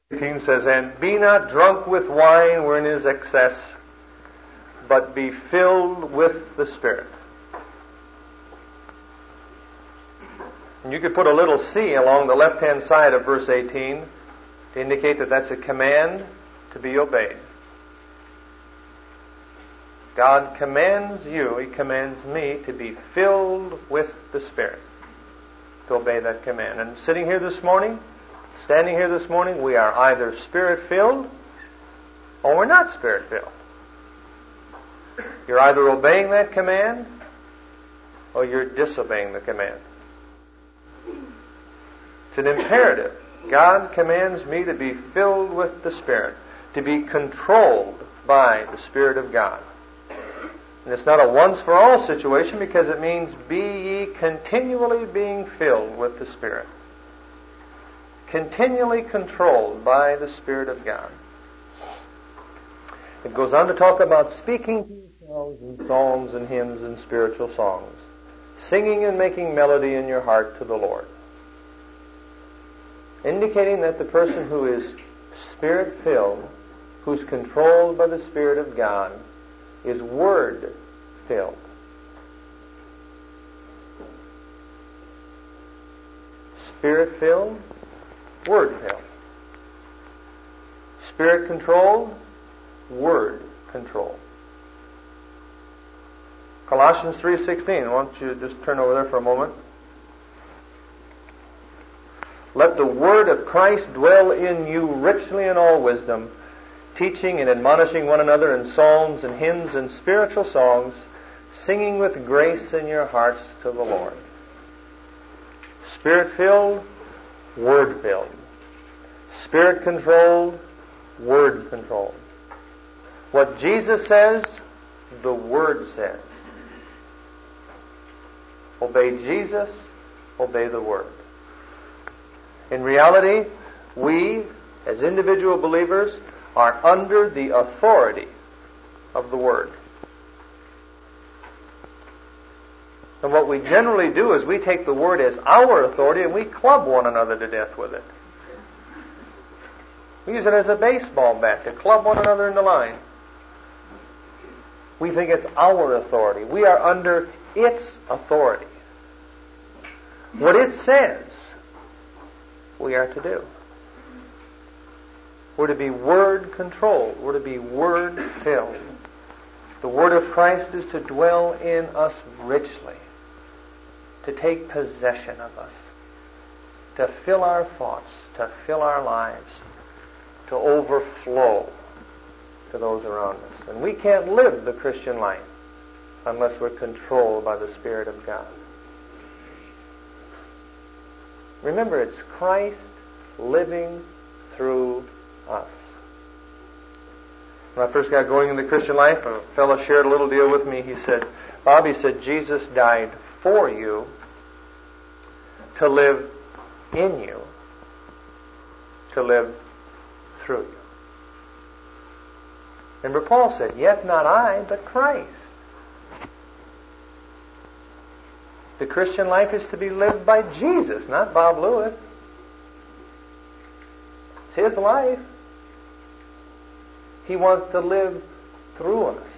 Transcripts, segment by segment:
18 says, "And be not drunk with wine wherein is excess, but be filled with the Spirit." And you could put a little C along the left-hand side of verse 18 to indicate that that's a command to be obeyed. God commands you, He commands me to be filled with the Spirit, to obey that command. And sitting here this morning, standing here this morning, we are either Spirit-filled or we're not Spirit-filled. You're either obeying that command or you're disobeying the command. It's an imperative. God commands me to be filled with the Spirit, to be controlled by the Spirit of God. And it's not a once-for-all situation, because it means be ye continually being filled with the Spirit. Continually controlled by the Spirit of God. It goes on to talk about speaking to yourselves in psalms and hymns and spiritual songs, singing and making melody in your heart to the Lord. Indicating that the person who is Spirit-filled, who's controlled by the Spirit of God, is Word-filled. Spirit-filled, Word-filled. Spirit-controlled, Word-controlled. Colossians 3:16. I want you to just turn over there for a moment. "Let the word of Christ dwell in you richly in all wisdom, teaching and admonishing one another in psalms and hymns and spiritual songs, singing with grace in your hearts to the Lord." Spirit-filled, Word-filled. Spirit-controlled, Word-controlled. What Jesus says, the Word says. Obey Jesus, obey the Word. In reality, we, as individual believers, are under the authority of the Word. And what we generally do is we take the Word as our authority and we club one another to death with it. We use it as a baseball bat to club one another in the line. We think it's our authority. We are under its authority. What it says, we are to do. We're to be Word-controlled. We're to be Word-filled. The Word of Christ is to dwell in us richly, to take possession of us, to fill our thoughts, to fill our lives, to overflow to those around us. And we can't live the Christian life unless we're controlled by the Spirit of God. Remember, it's Christ living through us. When I first got going in the Christian life, a fellow shared a little deal with me. He said, "Bob," he said, "Jesus died for you to live in you, to live through you." Remember, Paul said, "Yet not I, but Christ." The Christian life is to be lived by Jesus, not Bob Lewis. It's His life. He wants to live through us.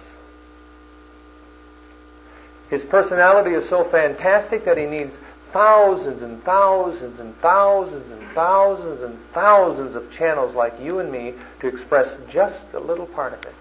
His personality is so fantastic that He needs thousands and thousands and thousands and thousands and thousands of channels like you and me to express just a little part of it.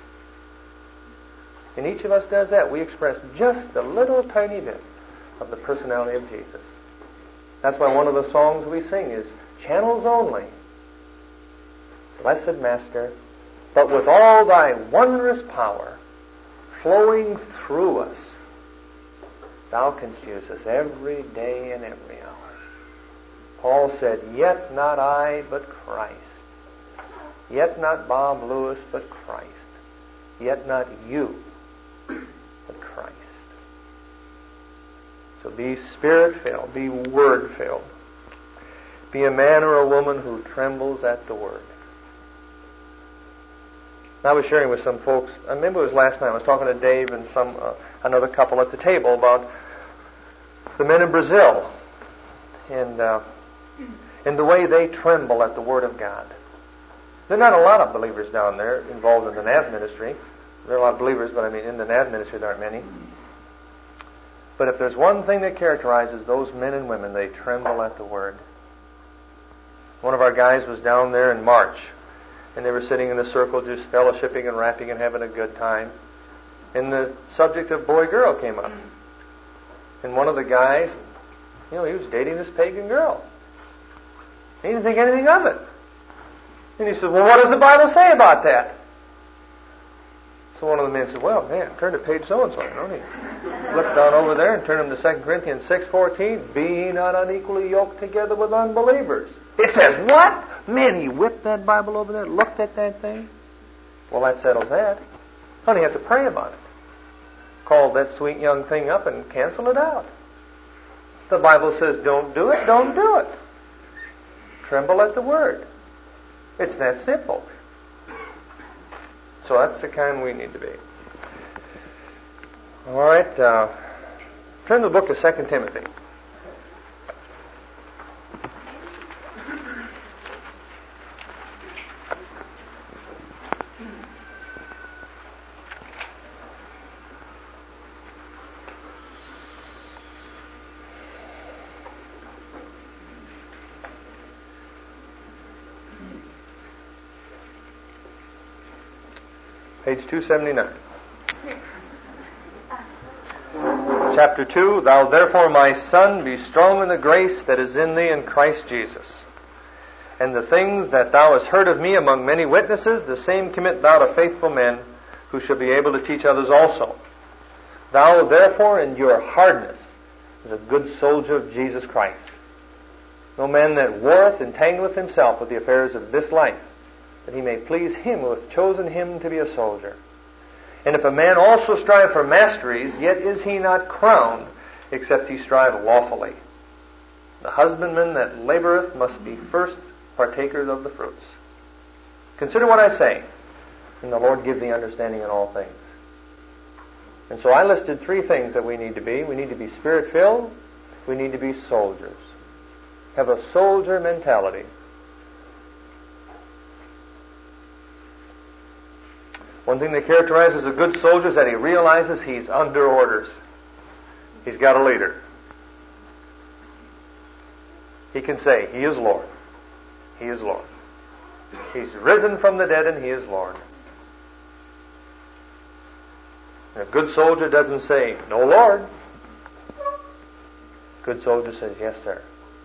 And each of us does that. We express just a little tiny bit of the personality of Jesus. That's why one of the songs we sing is "Channels Only." Blessed Master, but with all Thy wondrous power flowing through us, Thou canst use us every day and every hour. Paul said, "Yet not I, but Christ. Yet not Bob Lewis, but Christ. Yet not you, but Christ." So be Spirit-filled, be Word-filled. Be a man or a woman who trembles at the Word. I was sharing with some folks, maybe it was last night, I was talking to Dave and another couple at the table about the men in Brazil and the way they tremble at the Word of God. There are not a lot of believers down there involved in the NAV ministry. There are a lot of believers, but I mean in the NAV ministry there aren't many. But if there's one thing that characterizes those men and women, they tremble at the Word. One of our guys was down there in March, and they were sitting in a circle just fellowshipping and rapping and having a good time. And the subject of boy-girl came up. And one of the guys, he was dating this pagan girl. He didn't think anything of it. And he said, well, what does the Bible say about that? So one of the men said, well, man, turn to page so-and-so. He flipped down over there and turned him to 2 Corinthians 6:14. Be ye not unequally yoked together with unbelievers. It says, what? Man, he whipped that Bible over there, looked at that thing. Well, that settles that. Honey, you have to pray about it. Call that sweet young thing up and cancel it out. The Bible says, don't do it, don't do it. Tremble at the Word. It's that simple. So that's the kind we need to be. All right, turn the book to 2 Timothy. Page 279. Chapter 2, Thou therefore, my son, be strong in the grace that is in thee in Christ Jesus. And the things that thou hast heard of me among many witnesses, the same commit thou to faithful men, who shall be able to teach others also. Thou therefore endure hardness as a good soldier of Jesus Christ. No man that warreth entangleth himself with the affairs of this life, that he may please him who hath chosen him to be a soldier. And if a man also strive for masteries, yet is he not crowned, except he strive lawfully. The husbandman that laboureth must be first partakers of the fruits. Consider what I say, and the Lord give thee understanding in all things. And so I listed 3 things that we need to be. We need to be Spirit-filled. We need to be soldiers. Have a soldier mentality. One thing that characterizes a good soldier is that he realizes he's under orders. He's got a leader. He can say, He is Lord. He is Lord. He's risen from the dead and He is Lord. And a good soldier doesn't say, No, Lord. A good soldier says, Yes, sir.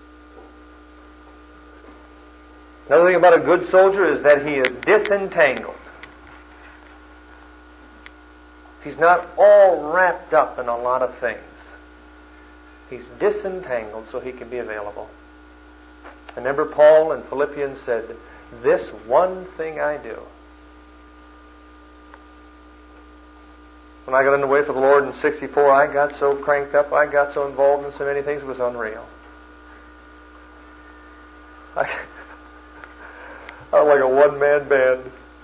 Another thing about a good soldier is that he is disentangled. He's not all wrapped up in a lot of things. He's disentangled so he can be available. Remember Paul in Philippians said, This one thing I do. When I got in the way for the Lord in 64, I got so cranked up, I got so involved in so many things, it was unreal. I was like a one-man band.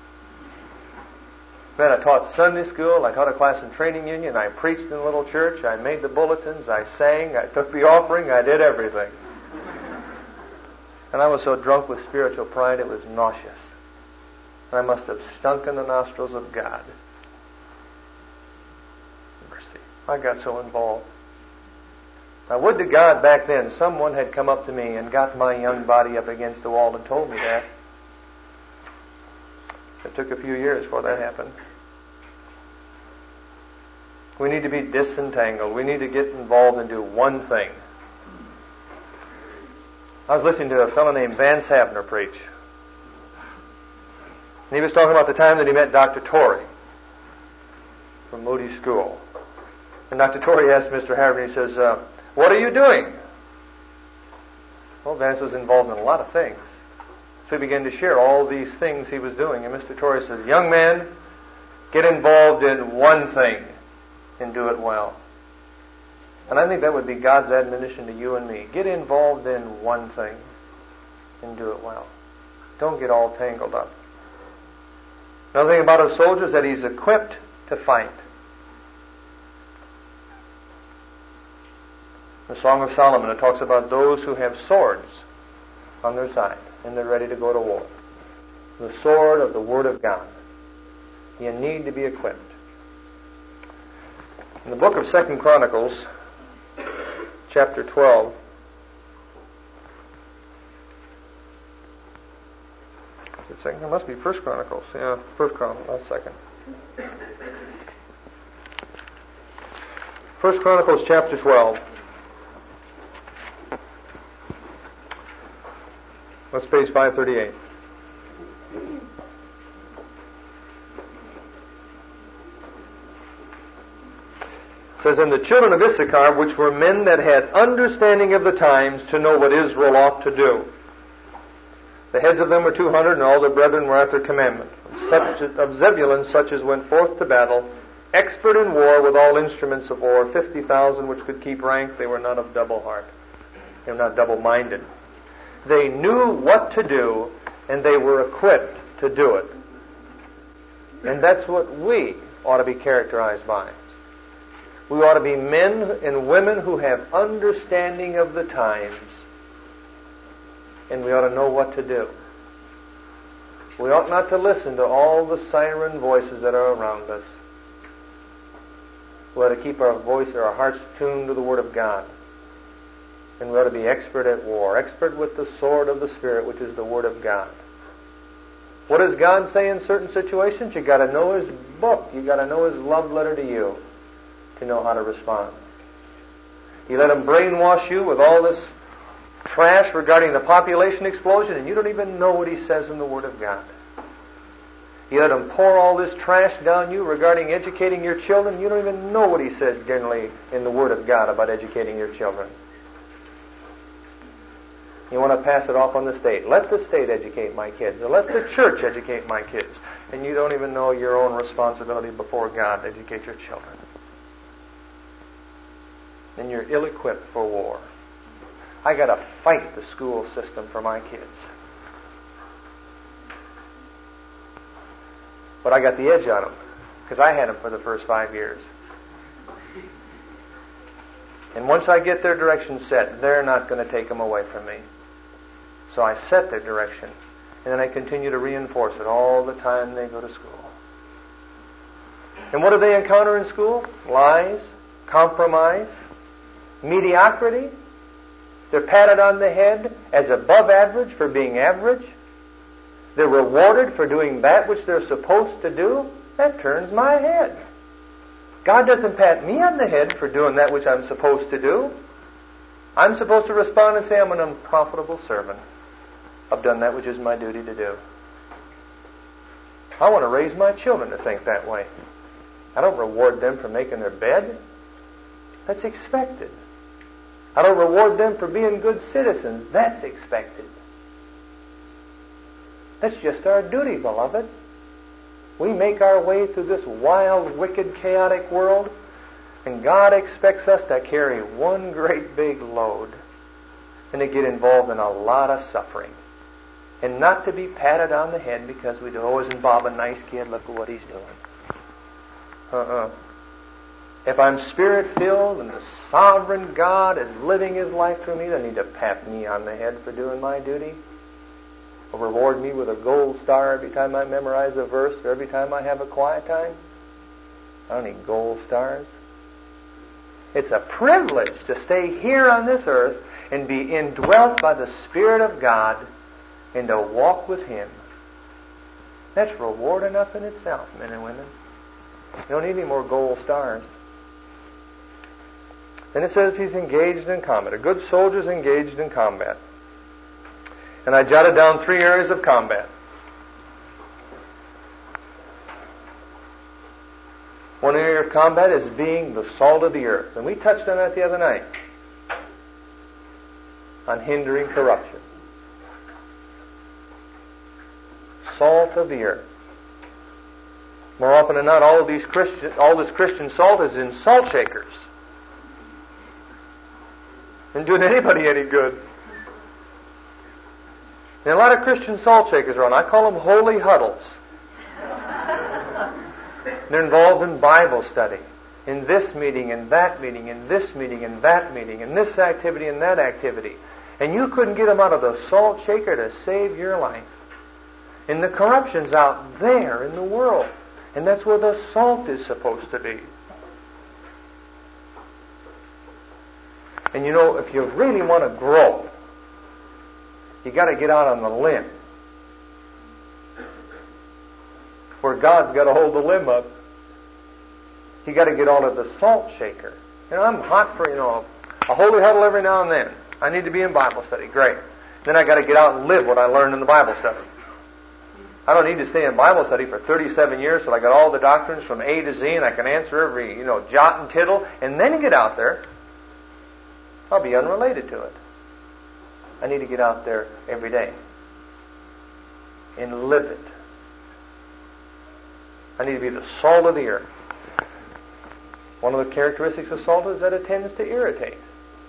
Man, I taught Sunday school, I taught a class in training union, I preached in a little church, I made the bulletins, I sang, I took the offering, I did everything. And I was so drunk with spiritual pride it was nauseous. And I must have stunk in the nostrils of God. Mercy. I got so involved. Now, would to God back then someone had come up to me and got my young body up against the wall and told me that. It took a few years before that happened. We need to be disentangled. We need to get involved and do one thing. I was listening to a fellow named Van Sabner preach. And he was talking about the time that he met Dr. Torrey from Moody School. And Dr. Torrey asked Mr. Harriman, he says, what are you doing? Well, Vance was involved in a lot of things. So he began to share all these things he was doing. And Mr. Torrey says, young man, get involved in one thing and do it well. And I think that would be God's admonition to you and me. Get involved in one thing and do it well. Don't get all tangled up. Another thing about a soldier is that he's equipped to fight. The Song of Solomon, it talks about those who have swords on their side and they're ready to go to war. The sword of the Word of God. You need to be equipped. In the book of 2 Chronicles, chapter 12, it must be 1 Chronicles. Yeah, 1 Chronicles, not 2nd. 1 Chronicles chapter 12. That's page 538. It says, "And the children of Issachar, which were men that had understanding of the times, to know what Israel ought to do. The heads of them were 200, and all their brethren were at their commandment. Of Zebulun, such as went forth to battle, expert in war with all instruments of war, 50,000 which could keep rank. They were not of double heart. They were not double-minded. They knew what to do, and they were equipped to do it." And that's what we ought to be characterized by. We ought to be men and women who have understanding of the times, and we ought to know what to do. We ought not to listen to all the siren voices that are around us. We ought to keep our voice or our hearts tuned to the Word of God. And we ought to be expert at war, expert with the sword of the Spirit, which is the Word of God. What does God say in certain situations? You've got to know His book. You've got to know His love letter to you to know how to respond. You let Him brainwash you with all this trash regarding the population explosion, and you don't even know what He says in the Word of God. You let Him pour all this trash down you regarding educating your children, you don't even know what He says generally in the Word of God about educating your children. You want to pass it off on the state. Let the state educate my kids, or let the church educate my kids. And you don't even know your own responsibility before God to educate your children. And you're ill-equipped for war. I got to fight the school system for my kids. But I got the edge on them, because I had them for the first 5 years. And once I get their direction set, they're not going to take them away from me. So I set their direction, and then I continue to reinforce it all the time they go to school. And what do they encounter in school? Lies, compromise, mediocrity. They're patted on the head as above average for being average. They're rewarded for doing that which they're supposed to do. That turns my head. God doesn't pat me on the head for doing that which I'm supposed to do. I'm supposed to respond and say, I'm an unprofitable servant. I've done that which is my duty to do. I want to raise my children to think that way. I don't reward them for making their bed. That's expected. I don't reward them for being good citizens. That's expected. That's just our duty, beloved. We make our way through this wild, wicked, chaotic world, and God expects us to carry one great big load and to get involved in a lot of suffering. And not to be patted on the head because we do. Oh, isn't Bob a nice kid? Look at what he's doing. If I'm Spirit-filled and the sovereign God is living His life through me, they need to pat me on the head for doing my duty. Or reward me with a gold star every time I memorize a verse or every time I have a quiet time. I don't need gold stars. It's a privilege to stay here on this earth and be indwelt by the Spirit of God and to walk with Him. That's reward enough in itself, men and women. You don't need any more gold stars. Then it says he's engaged in combat. A good soldier's engaged in combat. And I jotted down 3 areas of combat. One area of combat is being the salt of the earth. And we touched on that the other night. On hindering corruption. Salt of the earth. More often than not, all this Christian salt is in salt shakers. Isn't doing anybody any good. And a lot of Christian salt shakers around. I call them holy huddles. They're involved in Bible study. In this meeting, in that meeting, in this meeting, in that meeting, in this activity, in that activity. And you couldn't get them out of the salt shaker to save your life. And the corruption's out there in the world. And that's where the salt is supposed to be. And you know, if you really want to grow, you got to get out on the limb. Where God's got to hold the limb up. You got to get out of the salt shaker. You know, I'm hot for, a holy huddle every now and then. I need to be in Bible study. Great. Then I got to get out and live what I learned in the Bible study. I don't need to stay in Bible study for 37 years till I got all the doctrines from A to Z and I can answer every, jot and tittle, and then get out there. I'll be unrelated to it. I need to get out there every day and live it. I need to be the salt of the earth. One of the characteristics of salt is that it tends to irritate.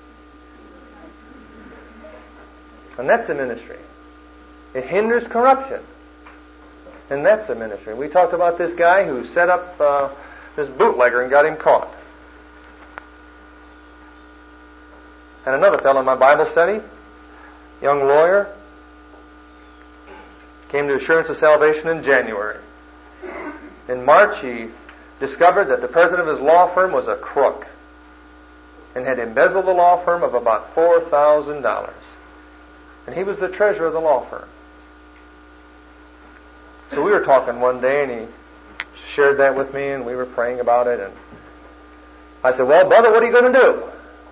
And that's the ministry. It hinders corruption. And that's the ministry. We talked about this guy who set up this bootlegger and got him caught. And another fellow in my Bible study, young lawyer, came to Assurance of Salvation in January. In March, he discovered that the president of his law firm was a crook and had embezzled the law firm of about $4,000. And he was the treasurer of the law firm. So we were talking one day, and he shared that with me, and we were praying about it. And I said, "Well, brother, what are you going to do?"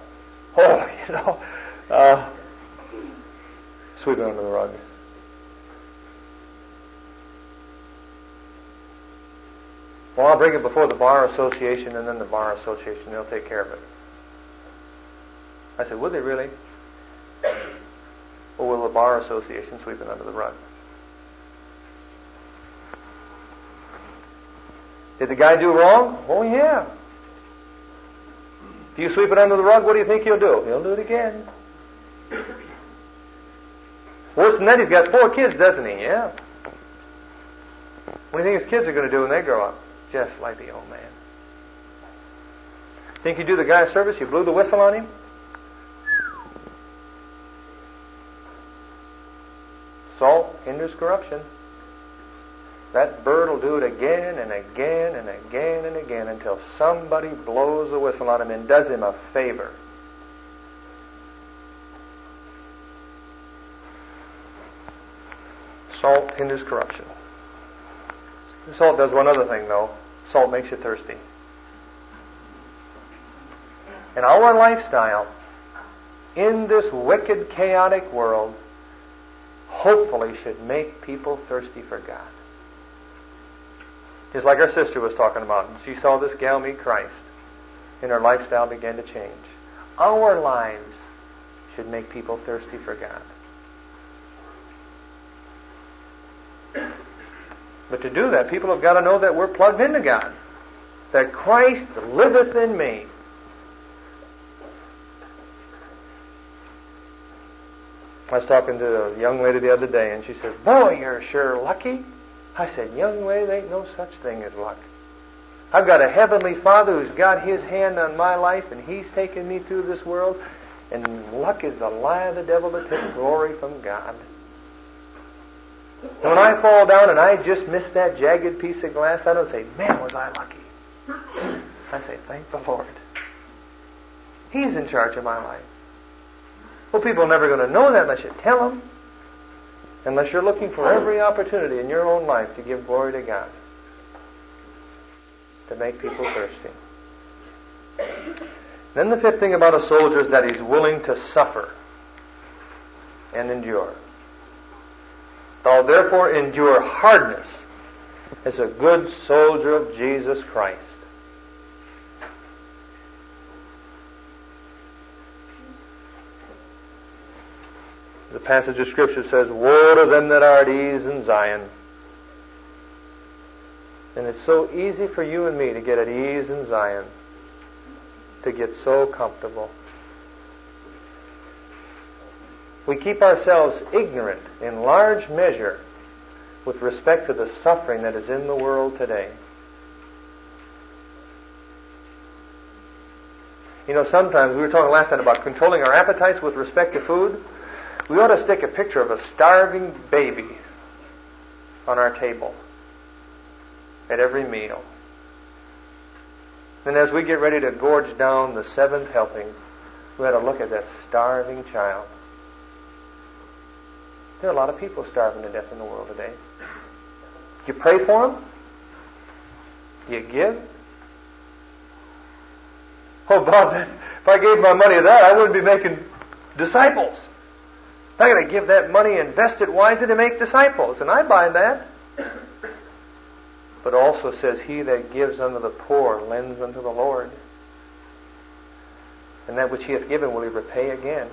"Oh, sweep it under the rug." "Well, I'll bring it before the Bar Association, and then the Bar Association, they'll take care of it." I said, "Would they really? Or will the Bar Association sweep it under the rug?" Did the guy do wrong? Oh, yeah. If you sweep it under the rug, what do you think he'll do? He'll do it again. Worse than that, he's got 4 kids, doesn't he? Yeah. What do you think his kids are going to do when they grow up? Just like the old man. Think you do the guy a service? You blew the whistle on him? Salt hinders corruption. That bird will do it again and again and again and again until somebody blows the whistle on him and does him a favor. Salt hinders corruption. Salt does one other thing, though. Salt makes you thirsty. And our lifestyle in this wicked, chaotic world hopefully should make people thirsty for God. Just like our sister was talking about. She saw this gal meet Christ, and her lifestyle began to change. Our lives should make people thirsty for God. But to do that, people have got to know that we're plugged into God. That Christ liveth in me. I was talking to a young lady the other day, and she said, "Boy, you're sure lucky." I said, "Young lady, there ain't no such thing as luck. I've got a heavenly Father who's got His hand on my life, and He's taken me through this world, and luck is the lie of the devil to take glory from God. And when I fall down and I just miss that jagged piece of glass, I don't say, 'Man, was I lucky.' I say, 'Thank the Lord. He's in charge of my life.'" Well, people are never going to know that unless you tell them. Unless you're looking for every opportunity in your own life to give glory to God. To make people thirsty. Then the 5th thing about a soldier is that he's willing to suffer and endure. "Thou therefore endure hardness as a good soldier of Jesus Christ." The passage of Scripture says, "Woe to them that are at ease in Zion." And it's so easy for you and me to get at ease in Zion, to get so comfortable. We keep ourselves ignorant in large measure with respect to the suffering that is in the world today. Sometimes, we were talking last night about controlling our appetites with respect to food. We ought to stick a picture of a starving baby on our table at every meal. And as we get ready to gorge down the 7th helping, we had to look at that starving child. There are a lot of people starving to death in the world today. Do you pray for them? Do you give? Oh, Bob, if I gave my money to that, I wouldn't be making disciples. I got to give that money, invest it wisely to make disciples. And I buy that. But also says, he that gives unto the poor lends unto the Lord. And that which he hath given will he repay again.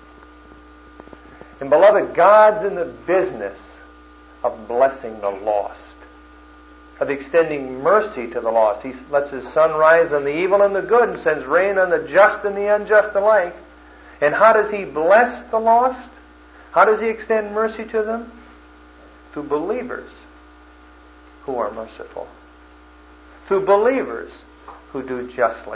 And beloved, God's in the business of blessing the lost, of extending mercy to the lost. He lets his sun rise on the evil and the good and sends rain on the just and the unjust alike. And how does he bless the lost? How does he extend mercy to them? Through believers who are merciful. Through believers who do justly.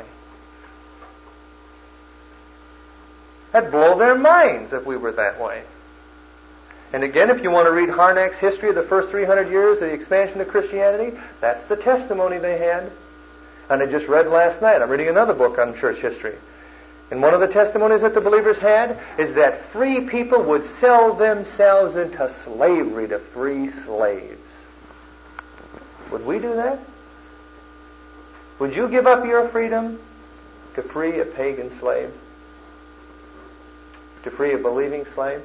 That'd blow their minds if we were that way. And again, if you want to read Harnack's history of the first 300 years of the expansion of Christianity, that's the testimony they had. And I just read last night, I'm reading another book on church history. And one of the testimonies that the believers had is that free people would sell themselves into slavery to free slaves. Would we do that? Would you give up your freedom to free a pagan slave? To free a believing slave?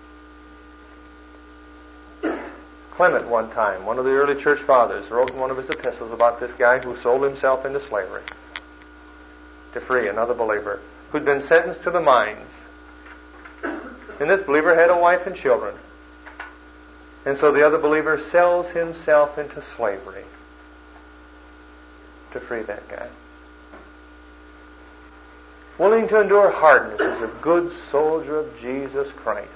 Clement one time, one of the early church fathers, wrote in one of his epistles about this guy who sold himself into slavery to free another believer who'd been sentenced to the mines. And this believer had a wife and children. And so the other believer sells himself into slavery to free that guy. Willing to endure hardness as a good soldier of Jesus Christ.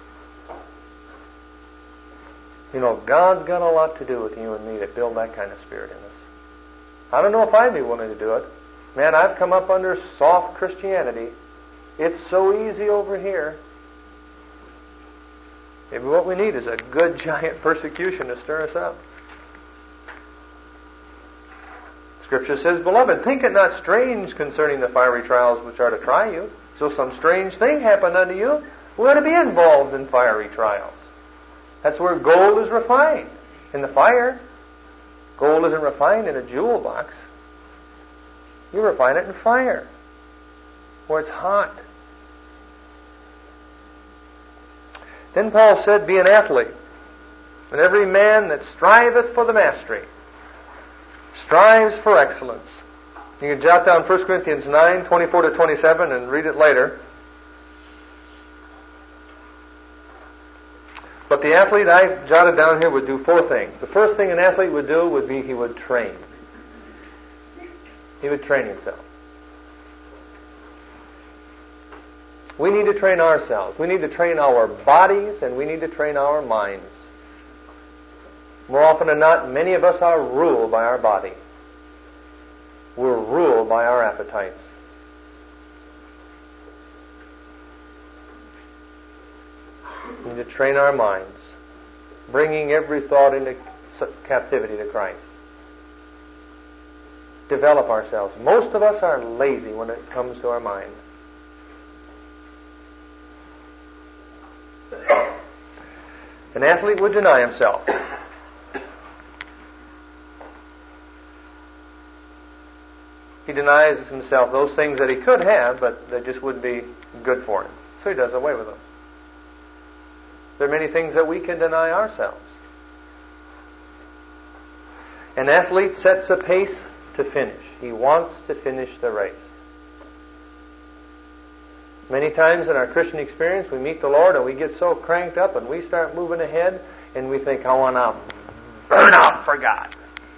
You know, God's got a lot to do with you and me to build that kind of spirit in us. I don't know if I'd be willing to do it. Man, I've come up under soft Christianity. It's so easy over here. Maybe what we need is a good giant persecution to stir us up. Scripture says, Beloved, think it not strange concerning the fiery trials which are to try you. So some strange thing happened unto you. We ought to be involved in fiery trials. That's where gold is refined, in the fire. Gold isn't refined in a jewel box. You refine it in fire, where it's hot. Then Paul said, Be an athlete, and every man that striveth for the mastery strives for excellence. You can jot down 1 Corinthians 9, 24 to 27 and read it later. But the athlete I jotted down here would do 4 things. The first thing an athlete would do would be he would train. He would train himself. We need to train ourselves. We need to train our bodies and we need to train our minds. More often than not, many of us are ruled by our body. We're ruled by our appetites. We need to train our minds, bringing every thought into captivity to Christ. Develop ourselves. Most of us are lazy when it comes to our mind. An athlete would deny himself. He denies himself those things that he could have, but that just wouldn't be good for him. So he does away with them. There are many things that we can deny ourselves. An athlete sets a pace to finish. He wants to finish the race. Many times in our Christian experience, we meet the Lord and we get so cranked up and we start moving ahead and we think, I want to burn out for God.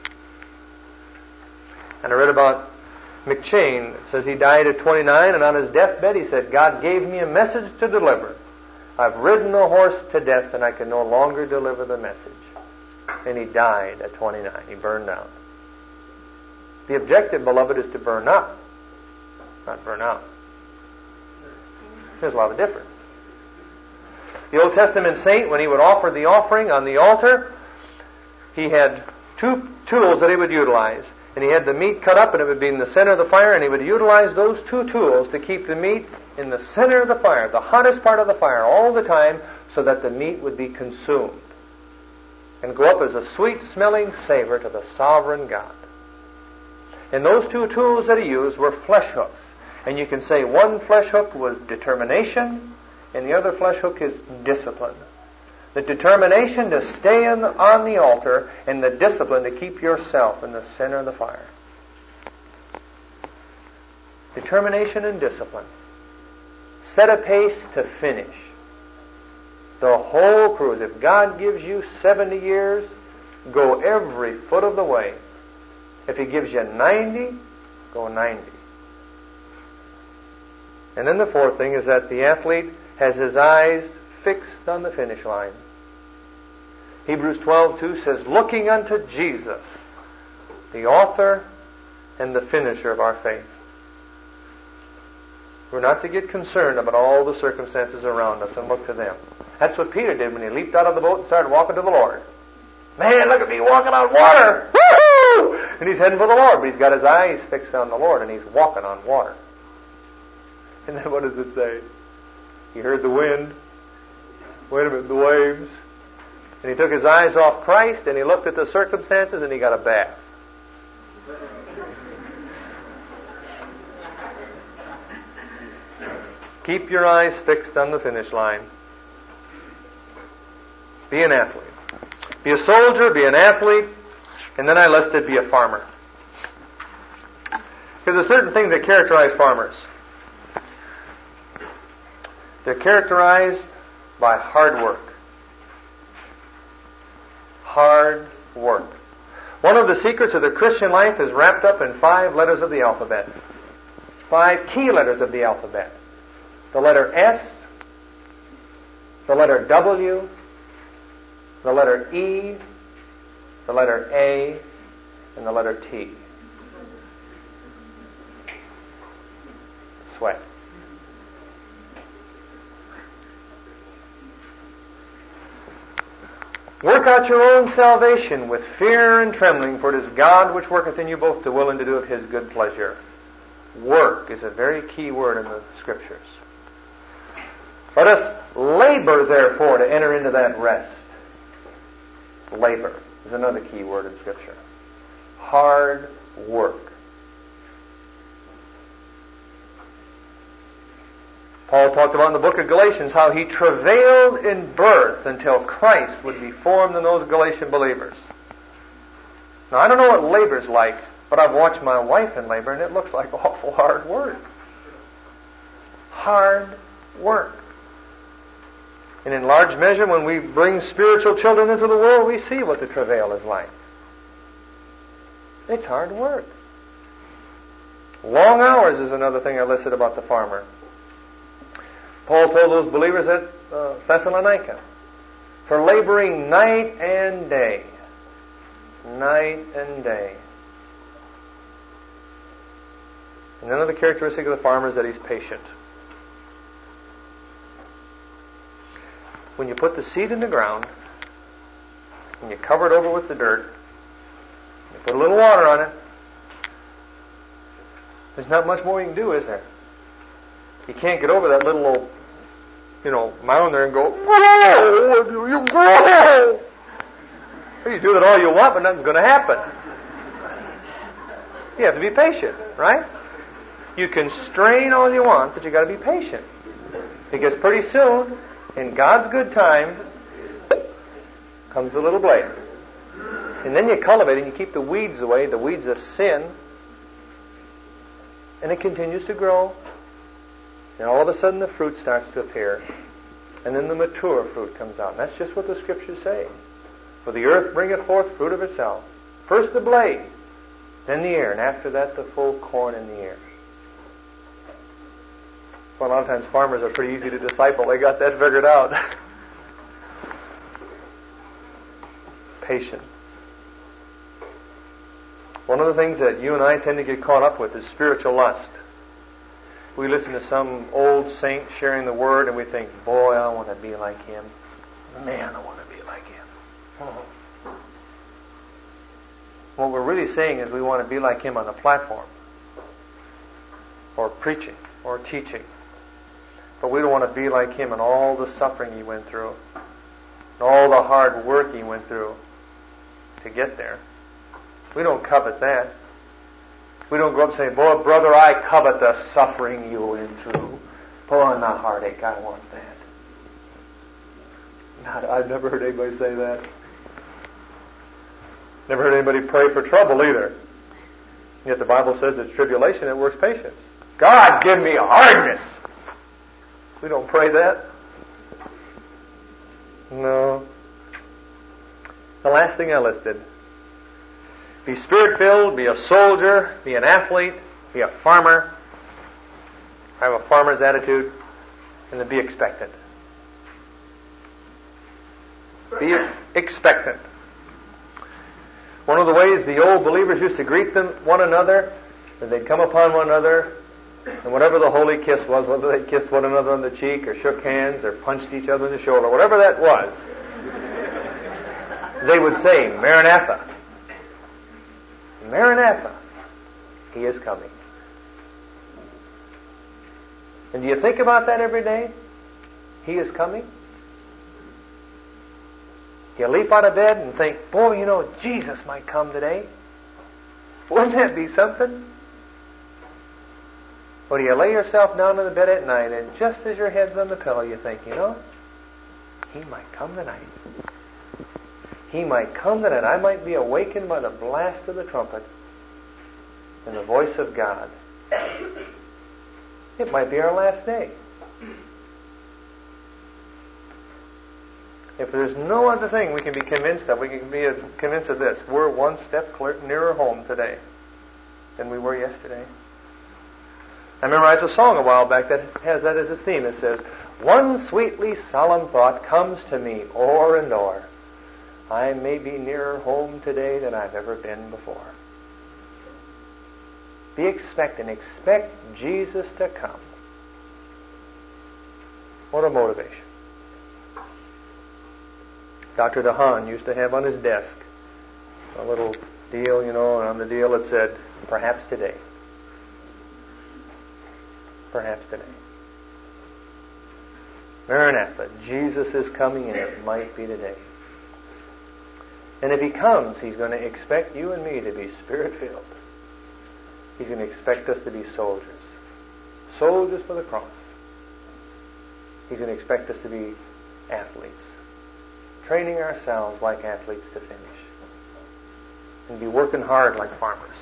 And I read about McChain. It says he died at 29 and on his deathbed he said, God gave me a message to deliver. I've ridden the horse to death and I can no longer deliver the message. And he died at 29. He burned out. The objective, beloved, is to burn up, not burn out. There's a lot of difference. The Old Testament saint, when he would offer the offering on the altar, he had two tools that he would utilize. And he had the meat cut up, and it would be in the center of the fire, and he would utilize those two tools to keep the meat in the center of the fire, the hottest part of the fire, all the time, so that the meat would be consumed and go up as a sweet-smelling savor to the sovereign God. And those two tools that he used were flesh hooks. And you can say one flesh hook was determination, and the other flesh hook is discipline. The determination to stay on the altar, and the discipline to keep yourself in the center of the fire. Determination and discipline. Set a pace to finish. The whole cruise. If God gives you 70 years, go every foot of the way. If He gives you 90, go 90. And then the fourth thing is that the athlete has his eyes fixed on the finish line. Hebrews 12:2 says, looking unto Jesus, the author and the finisher of our faith. We're not to get concerned about all the circumstances around us and look to them. That's what Peter did when he leaped out of the boat and started walking to the Lord. Man, look at me walking on water! Woo-hoo! And he's heading for the Lord, but he's got his eyes fixed on the Lord, and he's walking on water. And then what does it say? He heard the wind. Wait a minute, the waves. And he took his eyes off Christ, and he looked at the circumstances, and he got a bath. Keep your eyes fixed on the finish line. Be an athlete. Be a soldier, be an athlete, and then I listed be a farmer. Because there's certain things that characterize farmers. They're characterized by hard work. Hard work. One of the secrets of the Christian life is wrapped up in 5 letters of the alphabet. 5 key letters of the alphabet. The letter S, the letter W, the letter E, the letter A, and the letter T. Sweat. Work out your own salvation with fear and trembling, for it is God which worketh in you both to will and to do of His good pleasure. Work is a very key word in the Scriptures. Let us labor, therefore, to enter into that rest. Labor is another key word in Scripture. Hard work. Paul talked about in the book of Galatians how he travailed in birth until Christ would be formed in those Galatian believers. Now, I don't know what labor's like, but I've watched my wife in labor, and it looks like awful hard work. Hard work. And in large measure, when we bring spiritual children into the world, we see what the travail is like. It's hard work. Long hours is another thing I listed about the farmer. Paul told those believers at Thessalonica, for laboring night and day. Night and day. And another characteristic of the farmer is that he's patient. When you put the seed in the ground, and you cover it over with the dirt, you put a little water on it, there's not much more you can do, is there? You can't get over that little old, mound there and go, grow! You grow! You do that all you want, but nothing's going to happen. You have to be patient, right? You can strain all you want, but you got to be patient. Because pretty soon, in God's good time, comes the little blade. And then you cultivate and you keep the weeds away, the weeds of sin, and it continues to grow. And all of a sudden the fruit starts to appear. And then the mature fruit comes out. And that's just what the Scriptures say. For the earth bringeth forth fruit of itself. First the blade, then the ear, and after that the full corn in the ear. Well, a lot of times farmers are pretty easy to disciple. They got that figured out. Patient. One of the things that you and I tend to get caught up with is spiritual lust. We listen to some old saint sharing the Word and we think, boy, I want to be like him. Man, I want to be like him. What we're really saying is we want to be like Him on the platform, or preaching, or teaching. But we don't want to be like Him in all the suffering He went through, and all the hard work He went through to get there. We don't covet that. We don't go up saying, boy, brother, I covet the suffering you went through. Boy, and the heartache, I want that. I've never heard anybody say that. Never heard anybody pray for trouble either. Yet the Bible says it's tribulation that works patience. God, give me hardness. We don't pray that. No. The last thing I listed. Be Spirit-filled, be a soldier, be an athlete, be a farmer. Have a farmer's attitude, and then be expectant. Be expectant. One of the ways the old believers used to greet one another, that they'd come upon one another, and whatever the holy kiss was, whether they kissed one another on the cheek, or shook hands, or punched each other in the shoulder, whatever that was, they would say, Maranatha. Maranatha. He is coming. And do you think about that every day? He is coming. You leap out of bed and think, boy, Jesus might come today. Wouldn't that be something? Or do you lay yourself down in the bed at night and just as your head's on the pillow you think, He might come tonight. He might come tonight. I might be awakened by the blast of the trumpet and the voice of God. It might be our last day. If there's no other thing we can be convinced of, we can be convinced of this. We're one step nearer home today than we were yesterday. I memorized a song a while back that has that as its theme. It says, one sweetly solemn thought comes to me o'er and o'er. I may be nearer home today than I've ever been before. Be expectant. Expect Jesus to come. What a motivation. Dr. DeHaan used to have on his desk a little deal, and on the deal it said, perhaps today. Perhaps today. Maranatha, Jesus is coming and it might be today. And if He comes, He's going to expect you and me to be Spirit-filled. He's going to expect us to be soldiers. Soldiers for the cross. He's going to expect us to be athletes. Training ourselves like athletes to finish. And be working hard like farmers.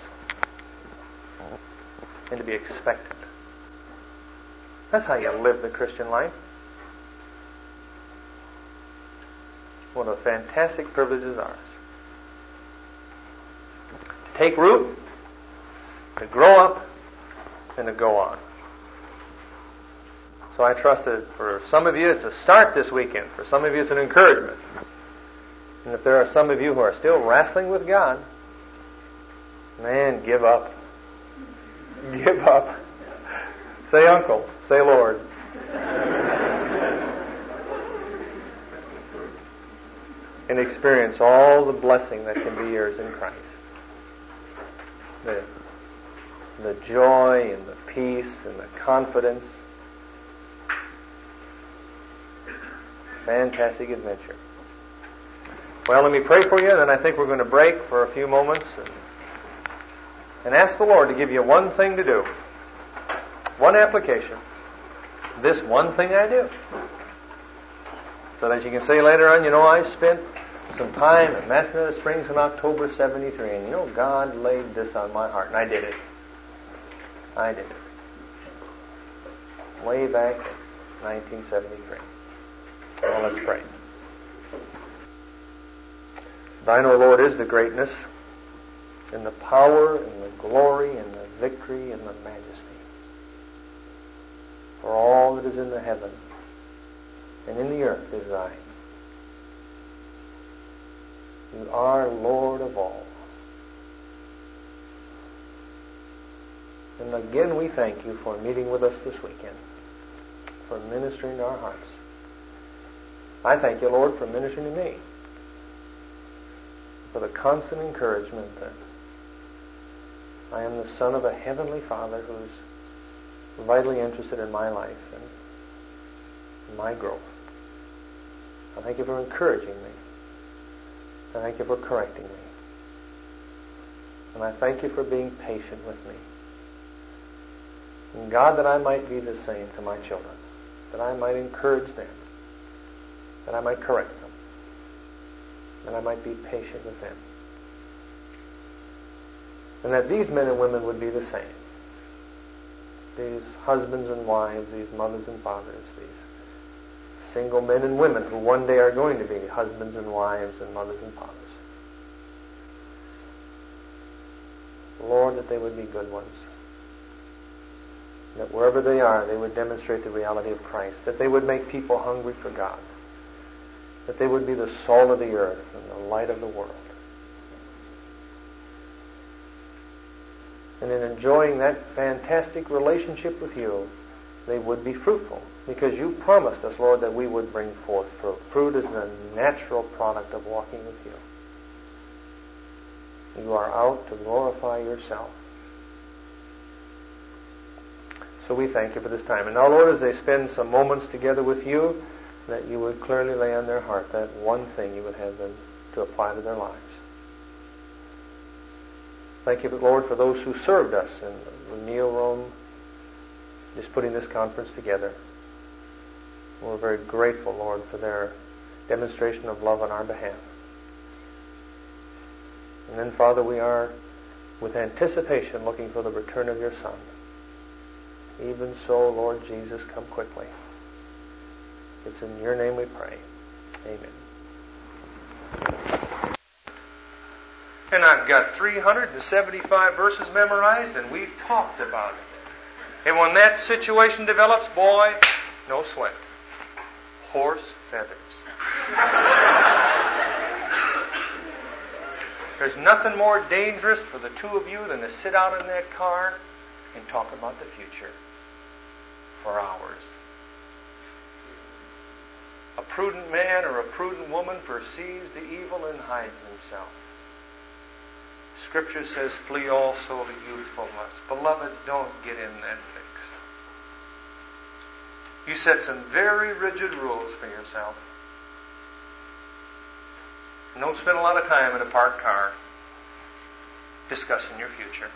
And to be expectant. That's how you live the Christian life. What a fantastic privilege is ours. To take root, to grow up, and to go on. So I trust that for some of you it's a start this weekend. For some of you it's an encouragement. And if there are some of you who are still wrestling with God, man, give up. Give up. Say Uncle. Say Lord. And experience all the blessing that can be yours in Christ. The joy and the peace and the confidence. Fantastic adventure. Well, let me pray for you, and then I think we're going to break for a few moments and ask the Lord to give you one thing to do. One application. This one thing I do. So that you can say later on, I spent some time at Massanutten Springs in October 73, and God laid this on my heart, and I did it. I did it. Way back in 1973. Well, let's pray. Thine, O Lord, is the greatness, and the power, and the glory, and the victory, and the majesty. For all that is in the heaven and in the earth is thine. You are Lord of all. And again we thank you for meeting with us this weekend, for ministering to our hearts. I thank you, Lord, for ministering to me. for the constant encouragement that I am the son of a heavenly Father who's vitally interested in my life and my growth. I thank you for encouraging me. I thank you for correcting me. And I thank you for being patient with me. And God, that I might be the same to my children, that I might encourage them, that I might correct them, that I might be patient with them. And that these men and women would be the same. These husbands and wives, these mothers and fathers, these single men and women who one day are going to be husbands and wives and mothers and fathers. Lord, that they would be good ones. That wherever they are, they would demonstrate the reality of Christ. That they would make people hungry for God. That they would be the salt of the earth and the light of the world. And in enjoying that fantastic relationship with you, they would be fruitful. Because you promised us, Lord, that we would bring forth fruit. Fruit is the natural product of walking with you. You are out to glorify yourself. So we thank you for this time. And now, Lord, as they spend some moments together with you, that you would clearly lay on their heart that one thing you would have them to apply to their lives. Thank you, Lord, for those who served us in the meal room, just putting this conference together. We're very grateful, Lord, for their demonstration of love on our behalf. And then, Father, we are with anticipation looking for the return of your Son. Even so, Lord Jesus, come quickly. It's in your name we pray. Amen. And I've got 375 verses memorized, and we've talked about it. And when that situation develops, boy, no sweat. Horse feathers. There's nothing more dangerous for the two of you than to sit out in that car and talk about the future for hours. A prudent man or a prudent woman foresees the evil and hides himself. Scripture says, flee also youthful lust. Beloved, don't get in that fix. You set some very rigid rules for yourself. And don't spend a lot of time in a parked car discussing your future.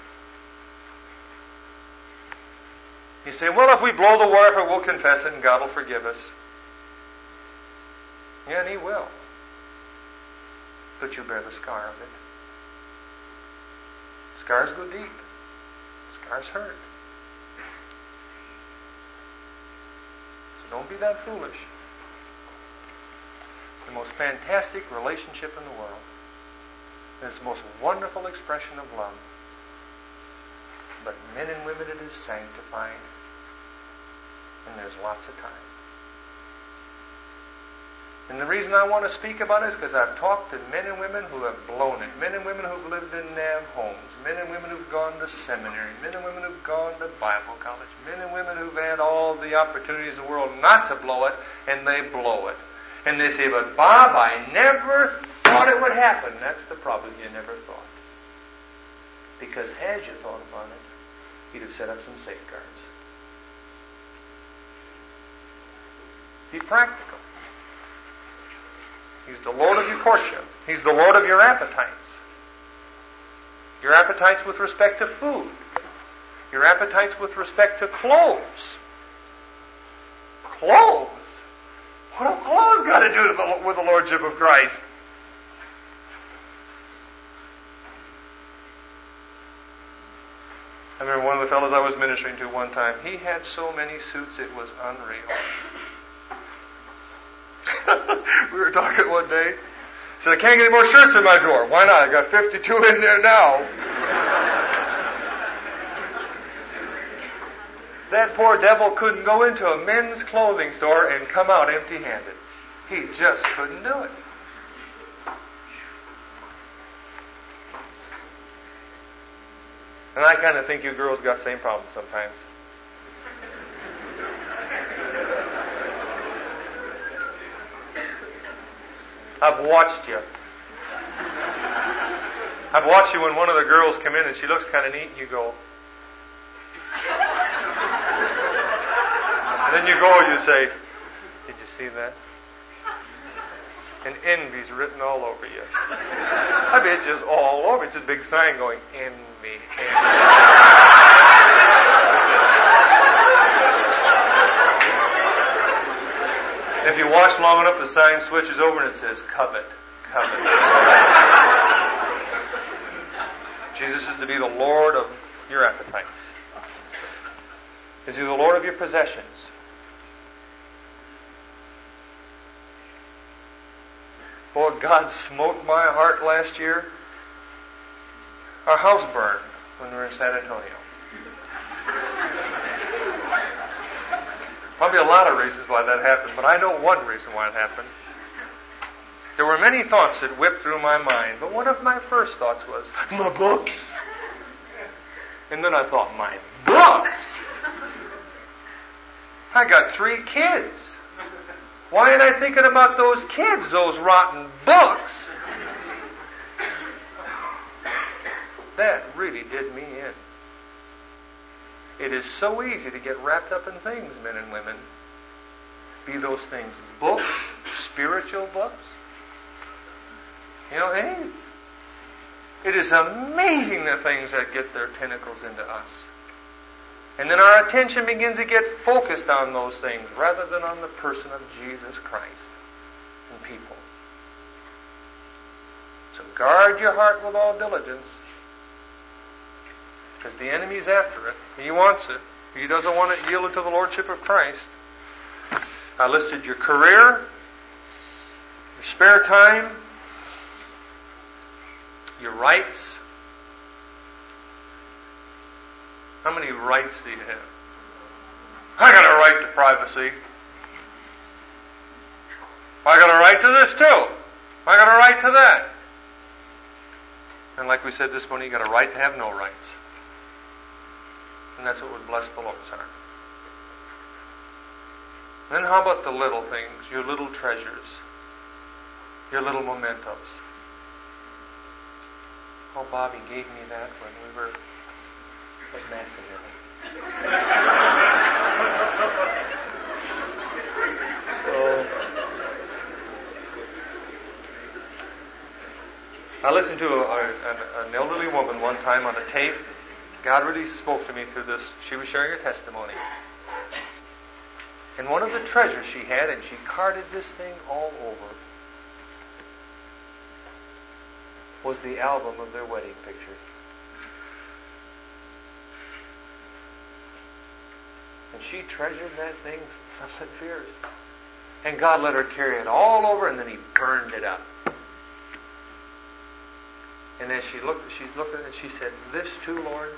You say, well, if we blow the wire, we'll confess it and God will forgive us. Yeah, and He will. But you bear the scar of it. Scars go deep. Scars hurt. So don't be that foolish. It's the most fantastic relationship in the world. And it's the most wonderful expression of love. But men and women, it is sanctified. And there's lots of time. And the reason I want to speak about it is because I've talked to men and women who have blown it. Men and women who've lived in NAV homes. Men and women who've gone to seminary. Men and women who've gone to Bible college. Men and women who've had all the opportunities in the world not to blow it, and they blow it. And they say, but Bob, I never thought it would happen. That's the problem. You never thought. Because had you thought about it, you'd have set up some safeguards. Be practical. He's the Lord of your courtship. He's the Lord of your appetites. Your appetites with respect to food. Your appetites with respect to clothes. Clothes? What have clothes got to do with the Lordship of Christ? I remember one of the fellows I was ministering to one time. He had so many suits, it was unreal. We were talking one day. He said, I can't get any more shirts in my drawer. Why not? I got 52 in there now. That poor devil couldn't go into a men's clothing store and come out empty-handed. He just couldn't do it. And I kind of think you girls got the same problem sometimes. I've watched you. I've watched you when one of the girls come in and she looks kind of neat and you go. And then you go and you say, did you see that? And envy's written all over you. I mean, it's just all over. It's a big sign going, envy, If you watch long enough, the sign switches over and it says, covet, covet. Jesus is to be the Lord of your appetites. Is He the Lord of your possessions? Boy, God smote my heart last year. Our house burned when we were in San Antonio. Probably a lot of reasons why that happened, but I know one reason why it happened. There were many thoughts that whipped through my mind, but one of my first thoughts was, my books. And then I thought, my books? I got 3 kids. Why ain't I thinking about those kids, those rotten books? That really did me in. It is so easy to get wrapped up in things, men and women. Be those things books, spiritual books. You know, it is amazing the things that get their tentacles into us. And then our attention begins to get focused on those things rather than on the person of Jesus Christ and people. So guard your heart with all diligence, because the enemy's after it. He wants it. He doesn't want it yielded to the Lordship of Christ. I listed your career, your spare time, your rights. How many rights do you have? I got a right to privacy. I got a right to this too. I got a right to that. And like we said this morning, you got a right to have no rights. And that's what would bless the Lord's heart. Then how about the little things, your little treasures, your little mementos? Oh, Bobby gave me that when we were at Massillon. I listened to an elderly woman one time on a tape. God really spoke to me through this. She was sharing her testimony. And one of the treasures she had, and she carded this thing all over, was the album of their wedding pictures. And she treasured that thing something fierce. And God let her carry it all over, and then He burned it up. And as she's looking at it, she said, "This too, Lord?"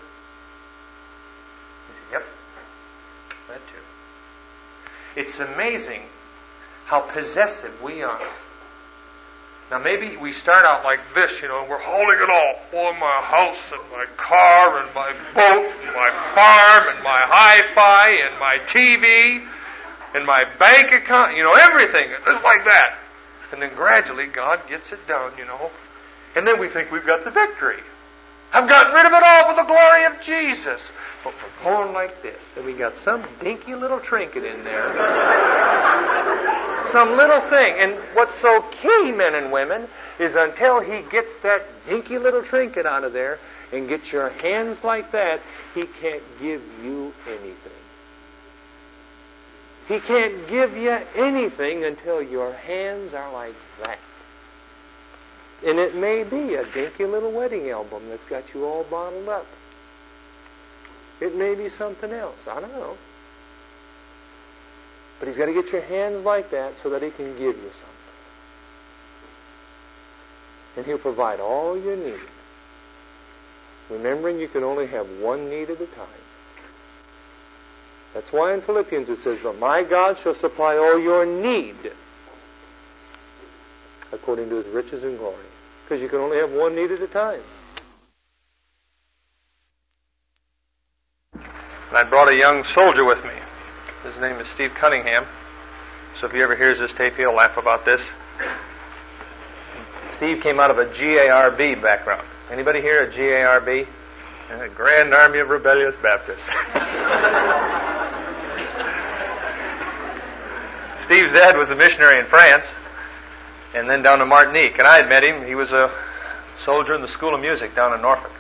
He said, "Yep, that too." It's amazing how possessive we are. Now maybe we start out like this, and we're holding it all. Boy, my house and my car and my boat and my farm and my hi-fi and my TV and my bank account, everything. Just like that. And then gradually God gets it down, And then we think we've got the victory. I've gotten rid of it all for the glory of Jesus. But we're going like this. And we got some dinky little trinket in there. Some little thing. And what's so key, men and women, is until He gets that dinky little trinket out of there and gets your hands like that, He can't give you anything. He can't give you anything until your hands are like that. And it may be a dinky little wedding album that's got you all bottled up. It may be something else. I don't know. But He's got to get your hands like that so that He can give you something. And He'll provide all your need. Remembering you can only have one need at a time. That's why in Philippians it says, "But my God shall supply all your need according to His riches and glory." Because you can only have one need at a time. And I brought a young soldier with me. His name is Steve Cunningham. So if he ever hears this tape, he'll laugh about this. Steve came out of a GARB background. Anybody here at GARB? The Grand Army of Rebellious Baptists. Steve's dad was a missionary in France, and then down to Martinique. And I had met him. He was a soldier in the School of Music down in Norfolk.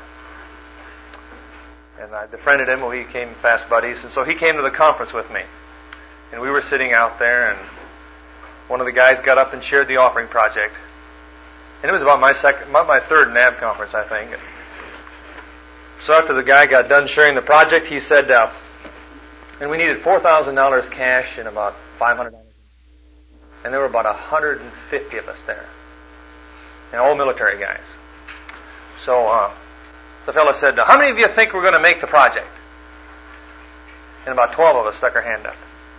And I befriended him. We became fast buddies. And so he came to the conference with me. And we were sitting out there, and one of the guys got up and shared the offering project. And it was about my third NAB conference, I think. So after the guy got done sharing the project, he said, and we needed $4,000 cash and about $500. And there were about 150 of us there. And all military guys. So the fellow said, how many of you think we're going to make the project? And about 12 of us stuck our hand up.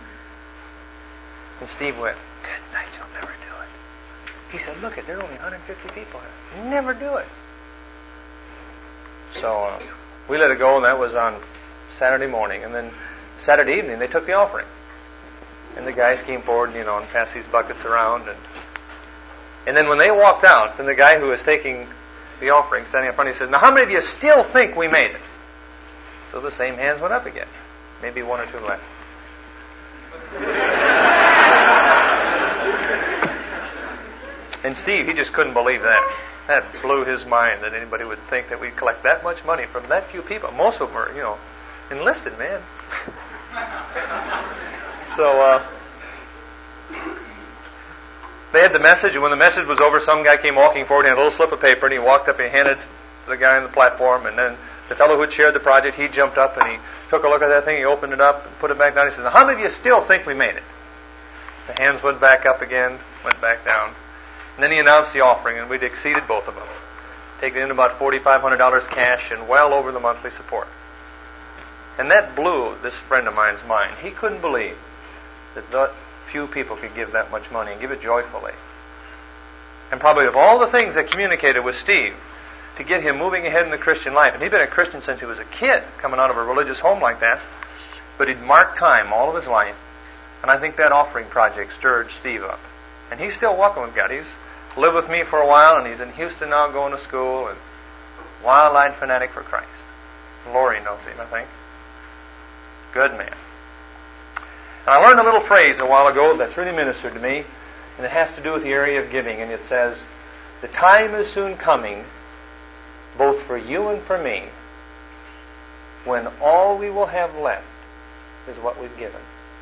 And Steve went, good night, you'll never do it. He said, look, there are only 150 people here. Never do it. So we let it go, and that was on Saturday morning. And then Saturday evening, they took the offering. And the guys came forward, and passed these buckets around. And then when they walked out, then the guy who was taking the offering, standing up front, he said, now how many of you still think we made it? So the same hands went up again. Maybe one or two less. And Steve, he just couldn't believe that. That blew his mind that anybody would think that we'd collect that much money from that few people. Most of them are, enlisted, man. So they had the message, and when the message was over, some guy came walking forward and had a little slip of paper, and he walked up and handed it to the guy on the platform, and then the fellow who had shared the project, he jumped up and he took a look at that thing, he opened it up and put it back down. He said, now how many of you still think we made it? The hands went back up again, went back down. And then he announced the offering, and we'd exceeded both of them, taking in about $4,500 cash and well over the monthly support. And that blew this friend of mine's mind. He couldn't believe that few people could give that much money and give it joyfully. And probably of all the things that communicated with Steve to get him moving ahead in the Christian life, and he'd been a Christian since he was a kid, coming out of a religious home like that, but he'd marked time all of his life, and I think that offering project stirred Steve up. And he's still walking with God. He's lived with me for a while, and he's in Houston now going to school, and wild-eyed fanatic for Christ. Lori knows him, I think. Good man. And I learned a little phrase a while ago that's really ministered to me, and it has to do with the area of giving, and it says, the time is soon coming, both for you and for me, when all we will have left is what we've given.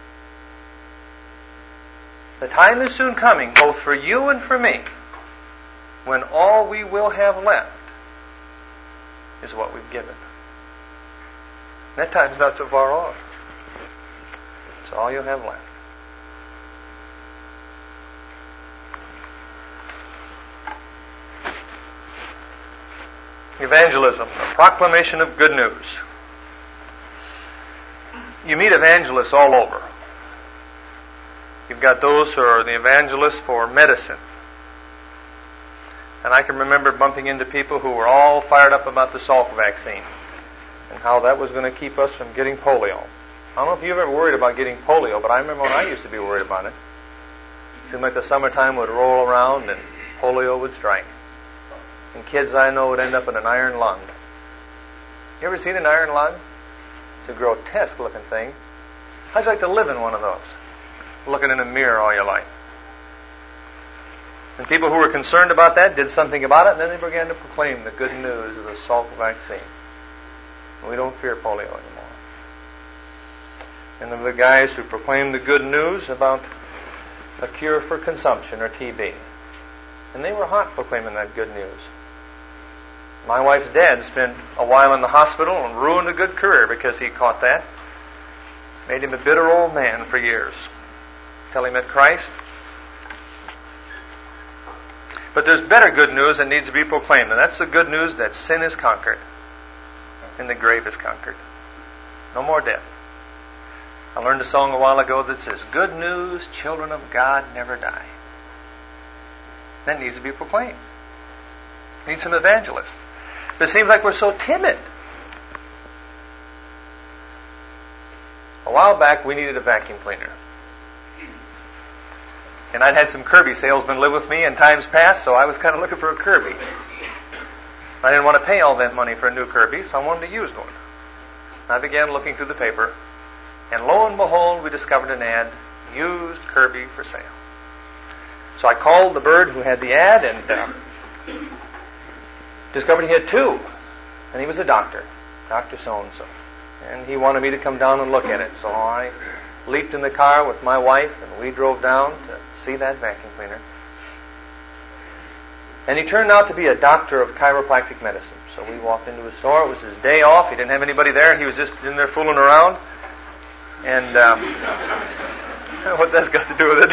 The time is soon coming, both for you and for me, when all we will have left is what we've given. That time's not so far off. It's all you'll have left. Evangelism, a proclamation of good news. You meet evangelists all over. You've got those who are the evangelists for medicine. And I can remember bumping into people who were all fired up about the Salk vaccine and how that was going to keep us from getting polio. I don't know if you've ever worried about getting polio, but I remember when I used to be worried about it. It seemed like the summertime would roll around and polio would strike. And kids I know would end up in an iron lung. You ever seen an iron lung? It's a grotesque looking thing. How'd you like to live in one of those? Looking in a mirror all your life. And people who were concerned about that did something about it, and then they began to proclaim the good news of the Salk vaccine. We don't fear polio anymore. And there were the guys who proclaimed the good news about a cure for consumption or TB. And they were hot proclaiming that good news. My wife's dad spent a while in the hospital and ruined a good career because he caught that. Made him a bitter old man for years. Till he met Christ. But there's better good news that needs to be proclaimed, and that's the good news that sin is conquered and the grave is conquered. No more death. I learned a song a while ago that says, good news, children of God never die. That needs to be proclaimed. We need some evangelists. But it seems like we're so timid. A while back, we needed a vacuum cleaner. And I'd had some Kirby salesmen live with me in times past, so I was kind of looking for a Kirby. I didn't want to pay all that money for a new Kirby, so I wanted a used one. I began looking through the paper, and lo and behold, we discovered an ad, used Kirby for sale. So I called the bird who had the ad and discovered he had two. And he was a doctor, Dr. So-and-so. And he wanted me to come down and look at it. So I leaped in the car with my wife, and we drove down to see that vacuum cleaner. And he turned out to be a doctor of chiropractic medicine. So we walked into his store. It was his day off. He didn't have anybody there. He was just in there fooling around. And what that's got to do with it.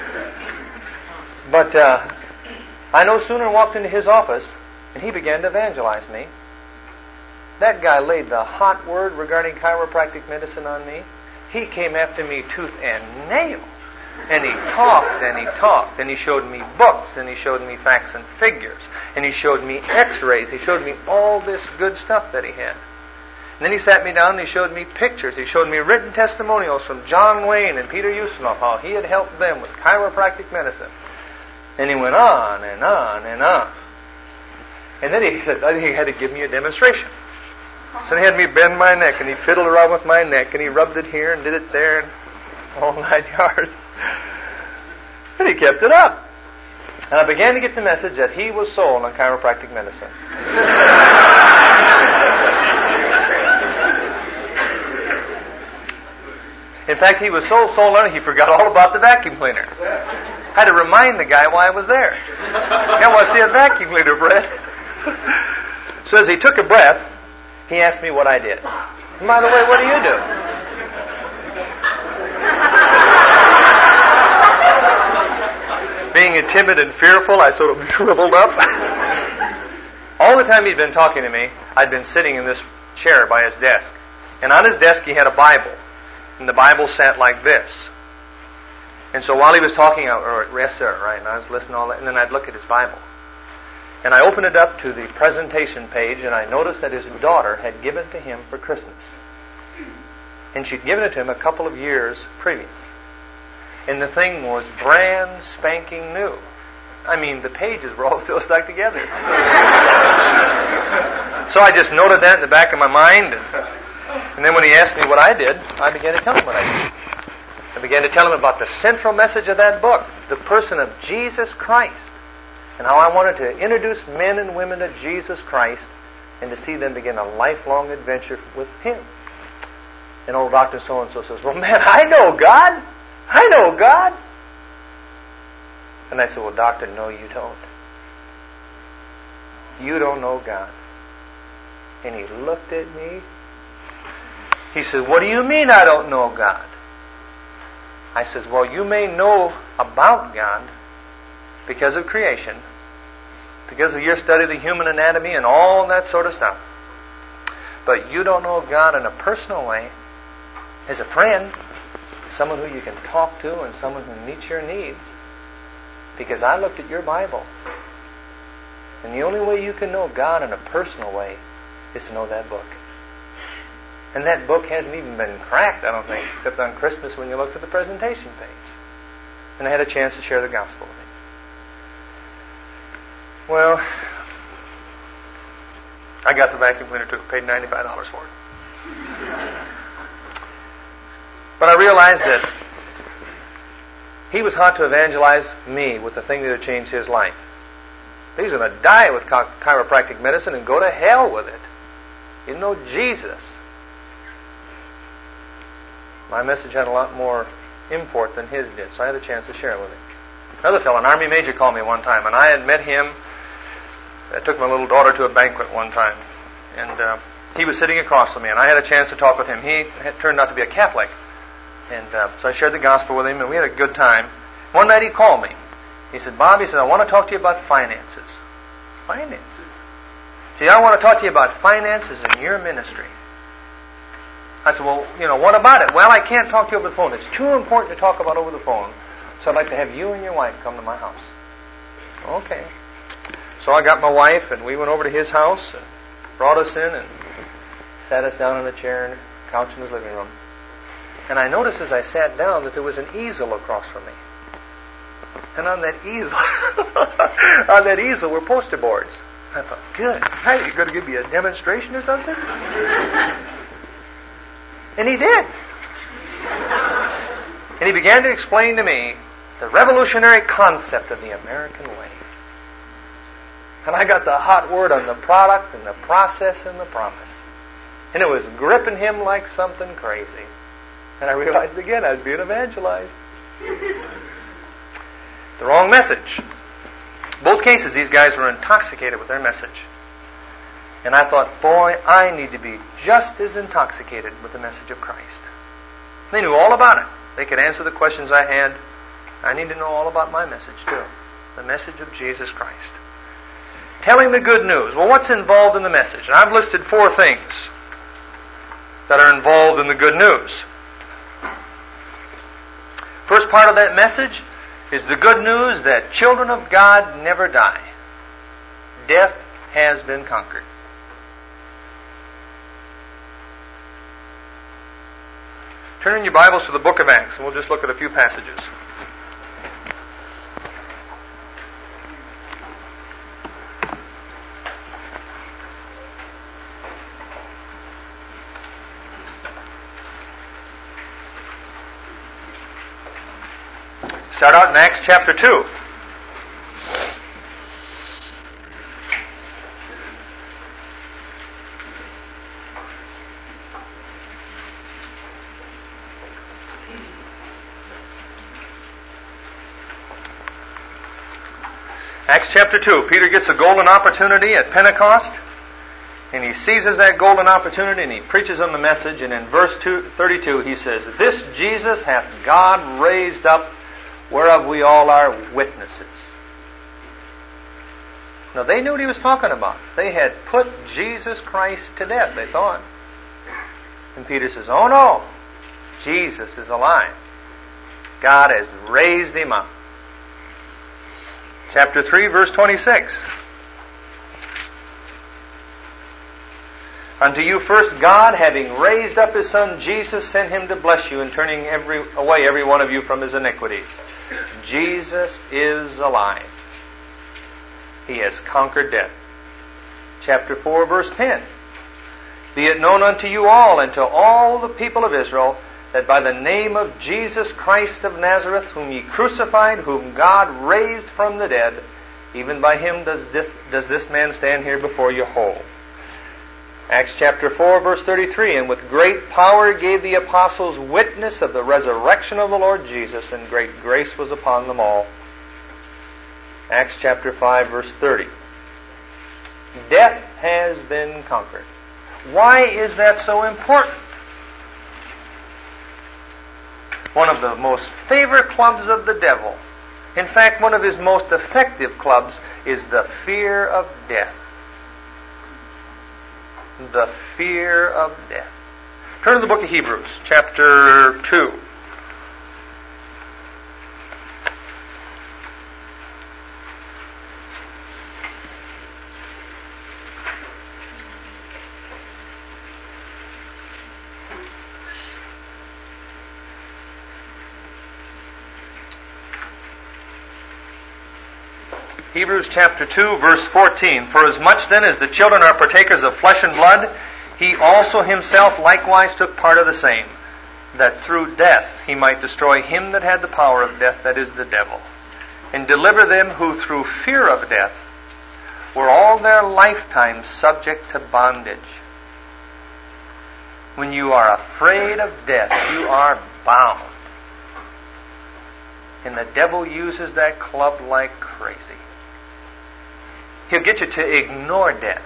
But I no sooner walked into his office, and he began to evangelize me. That guy laid the hot word regarding chiropractic medicine on me. He came after me tooth and nail. And he talked and he talked, and he showed me books, and he showed me facts and figures, and he showed me x-rays. He showed me all this good stuff that he had. And then he sat me down and he showed me pictures. He showed me written testimonials from John Wayne and Peter Ustinov, how he had helped them with chiropractic medicine. And he went on and on and on. And then he said he had to give me a demonstration. So he had me bend my neck, and he fiddled around with my neck, and he rubbed it here and did it there, and all 9 yards. And he kept it up. And I began to get the message that he was sold on chiropractic medicine. In fact, he was so sold on it, he forgot all about the vacuum cleaner. I had to remind the guy why I was there. I want to see a vacuum cleaner, Brett. So as he took a breath, he asked me what I did. And by the way, what do you do? Being timid and fearful, I sort of shriveled up. All the time he'd been talking to me, I'd been sitting in this chair by his desk. And on his desk he had a Bible. And the Bible sat like this. And so while he was talking, yes sir, right, and I was listening to all that, and then I'd look at his Bible. And I opened it up to the presentation page, and I noticed that his daughter had given it to him for Christmas. And she'd given it to him a couple of years previous. And the thing was brand spanking new. I mean, the pages were all still stuck together. So I just noted that in the back of my mind. And then when he asked me what I did, I began to tell him what I did. I began to tell him about the central message of that book, the person of Jesus Christ, and how I wanted to introduce men and women to Jesus Christ and to see them begin a lifelong adventure with Him. And old Dr. So-and-so says, well, man, I know God. I know God. And I said, well, doctor, no, you don't. You don't know God. And he looked at me. He said, what do you mean I don't know God? I says, well, you may know about God because of creation, because of your study of the human anatomy and all that sort of stuff. But you don't know God in a personal way, as a friend, someone who you can talk to and someone who meets your needs. Because I looked at your Bible, and the only way you can know God in a personal way is to know that book. And that book hasn't even been cracked, I don't think, except on Christmas when you looked at the presentation page. And I had a chance to share the gospel with him. Well, I got the vacuum cleaner too, paid $95 for it. But I realized that he was hot to evangelize me with the thing that had changed his life. He's going to die with chiropractic medicine and go to hell with it. You know Jesus. My message had a lot more import than his did, so I had a chance to share it with him. Another fellow, an Army major, called me one time, and I had met him. I took my little daughter to a banquet one time, and he was sitting across from me, and I had a chance to talk with him. He had turned out to be a Catholic, and so I shared the gospel with him, and we had a good time. One night he called me. He said, Bob, he said, I want to talk to you about finances. Finances? See, I want to talk to you about finances in your ministry. I said, well, what about it? Well, I can't talk to you over the phone. It's too important to talk about over the phone. So I'd like to have you and your wife come to my house. Okay. So I got my wife, and we went over to his house, and brought us in, and sat us down in a chair and a couch in his living room. And I noticed as I sat down that there was an easel across from me. And on that easel, were poster boards. I thought, good. Hey, you going to give me a demonstration or something? And he did. And he began to explain to me the revolutionary concept of the American way. And I got the hot word on the product and the process and the promise. And it was gripping him like something crazy. And I realized again I was being evangelized. The wrong message. Both cases, these guys were intoxicated with their message. And I thought, boy, I need to be just as intoxicated with the message of Christ. They knew all about it. They could answer the questions I had. I need to know all about my message too. The message of Jesus Christ. Telling the good news. Well, what's involved in the message? And I've listed 4 things that are involved in the good news. First part of that message is the good news that children of God never die. Death has been conquered. Turn in your Bibles to the book of Acts, and we'll just look at a few passages. Start out in Acts chapter 2. Acts chapter 2. Peter gets a golden opportunity at Pentecost, and he seizes that golden opportunity and he preaches them the message, and in verse 32 he says, "This Jesus hath God raised up, whereof we all are witnesses." Now they knew what he was talking about. They had put Jesus Christ to death, they thought. And Peter says, oh no, Jesus is alive. God has raised him up. Chapter 3, verse 26. "Unto you first God, having raised up his Son Jesus, sent him to bless you, and turning away every one of you from his iniquities." Jesus is alive. He has conquered death. Chapter 4, verse 10. "Be it known unto you all, and to all the people of Israel, that by the name of Jesus Christ of Nazareth, whom ye crucified, whom God raised from the dead, even by him does this man stand here before you whole." Acts chapter 4, verse 33, "And with great power gave the apostles witness of the resurrection of the Lord Jesus, and great grace was upon them all." Acts chapter 5, verse 30. Death has been conquered. Why is that so important? One of the most favorite clubs of the devil, in fact, one of his most effective clubs, is the fear of death. The fear of death. Turn to the book of Hebrews, chapter 2. Hebrews chapter 2, verse 14. "For as much then as the children are partakers of flesh and blood, he also himself likewise took part of the same, that through death he might destroy him that had the power of death, that is, the devil, and deliver them who through fear of death were all their lifetime subject to bondage." When you are afraid of death, you are bound. And the devil uses that club like crazy. He'll get you to ignore death.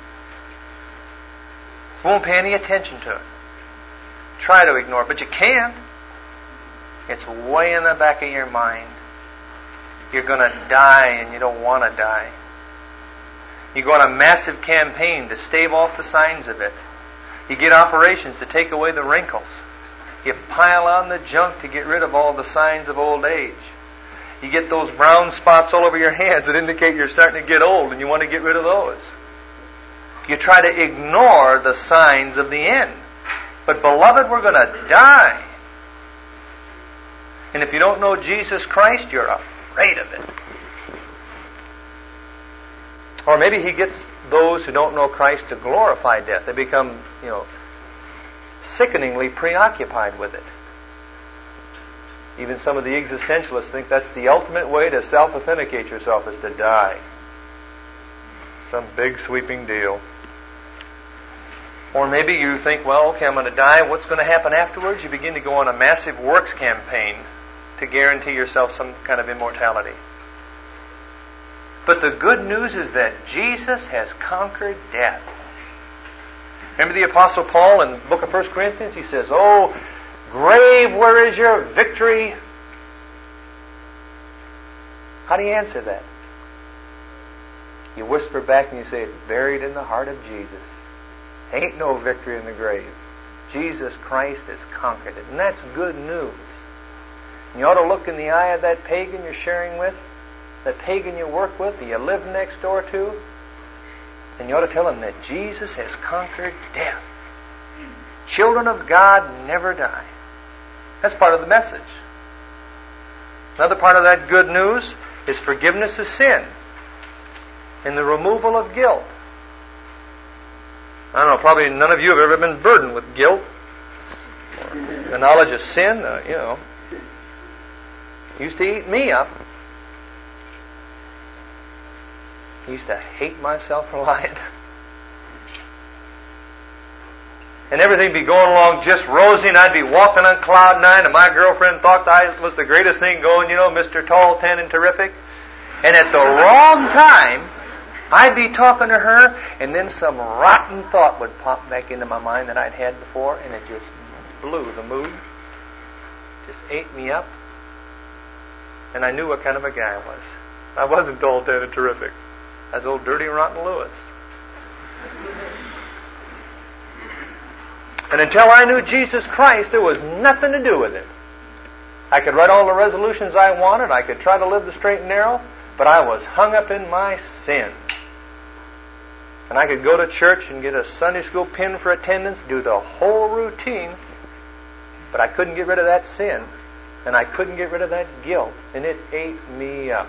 Won't pay any attention to it. Try to ignore it, but you can't. It's way in the back of your mind. You're going to die and you don't want to die. You go on a massive campaign to stave off the signs of it. You get operations to take away the wrinkles. You pile on the junk to get rid of all the signs of old age. You get those brown spots all over your hands that indicate you're starting to get old and you want to get rid of those. You try to ignore the signs of the end. But beloved, we're going to die. And if you don't know Jesus Christ, you're afraid of it. Or maybe He gets those who don't know Christ to glorify death. They become, sickeningly preoccupied with it. Even some of the existentialists think that's the ultimate way to self-authenticate yourself, is to die. Some big sweeping deal. Or maybe you think, well, okay, I'm going to die. What's going to happen afterwards? You begin to go on a massive works campaign to guarantee yourself some kind of immortality. But the good news is that Jesus has conquered death. Remember the Apostle Paul in the book of 1 Corinthians? He says, "Oh, grave, where is your victory?" How do you answer that? You whisper back and you say, "It's buried in the heart of Jesus. Ain't no victory in the grave. Jesus Christ has conquered it." And that's good news. And you ought to look in the eye of that pagan you're sharing with, that pagan you work with, that you live next door to, and you ought to tell him that Jesus has conquered death. Children of God never die. That's part of the message. Another part of that good news is forgiveness of sin and the removal of guilt. I don't know, probably none of you have ever been burdened with guilt or the knowledge of sin. Used to eat me up. I used to hate myself for lying. And everything be going along just rosy, and I'd be walking on cloud nine, and my girlfriend thought I was the greatest thing going, Mr. Tall, Tan, and Terrific. And at the wrong time, I'd be talking to her, and then some rotten thought would pop back into my mind that I'd had before, and it just blew the mood. Just ate me up. And I knew what kind of a guy I was. I wasn't Tall, Tan, and Terrific. I was old Dirty Rotten Lewis. And until I knew Jesus Christ, there was nothing to do with it. I could write all the resolutions I wanted. I could try to live the straight and narrow. But I was hung up in my sin. And I could go to church and get a Sunday school pin for attendance, do the whole routine. But I couldn't get rid of that sin. And I couldn't get rid of that guilt. And it ate me up.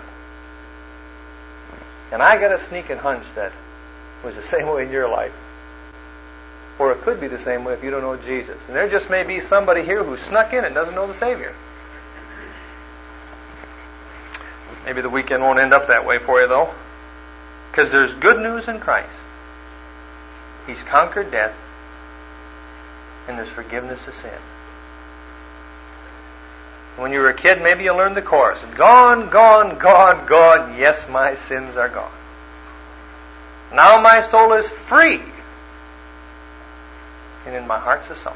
And I got a sneaking hunch that it was the same way in your life. Or it could be the same way if you don't know Jesus. And there just may be somebody here who snuck in and doesn't know the Savior. Maybe the weekend won't end up that way for you, though. Because there's good news in Christ. He's conquered death. And there's forgiveness of sin. When you were a kid, maybe you learned the chorus. Gone, gone, gone, gone. Yes, my sins are gone. Now my soul is free. And in my heart's a song.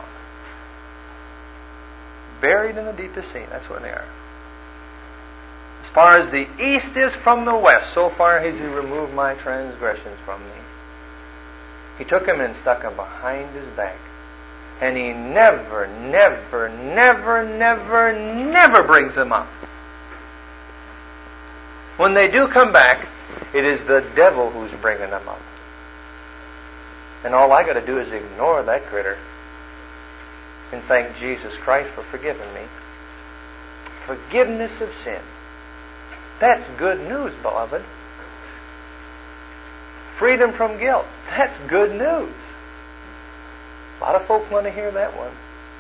Buried in the deepest sea. That's where they are. As far as the east is from the west, so far has He removed my transgressions from me. He took him and stuck him behind His back. And He never, never, never, never, never brings them up. When they do come back, it is the devil who's bringing them up. And all I got to do is ignore that critter and thank Jesus Christ for forgiving me. Forgiveness of sin. That's good news, beloved. Freedom from guilt. That's good news. A lot of folk want to hear that one.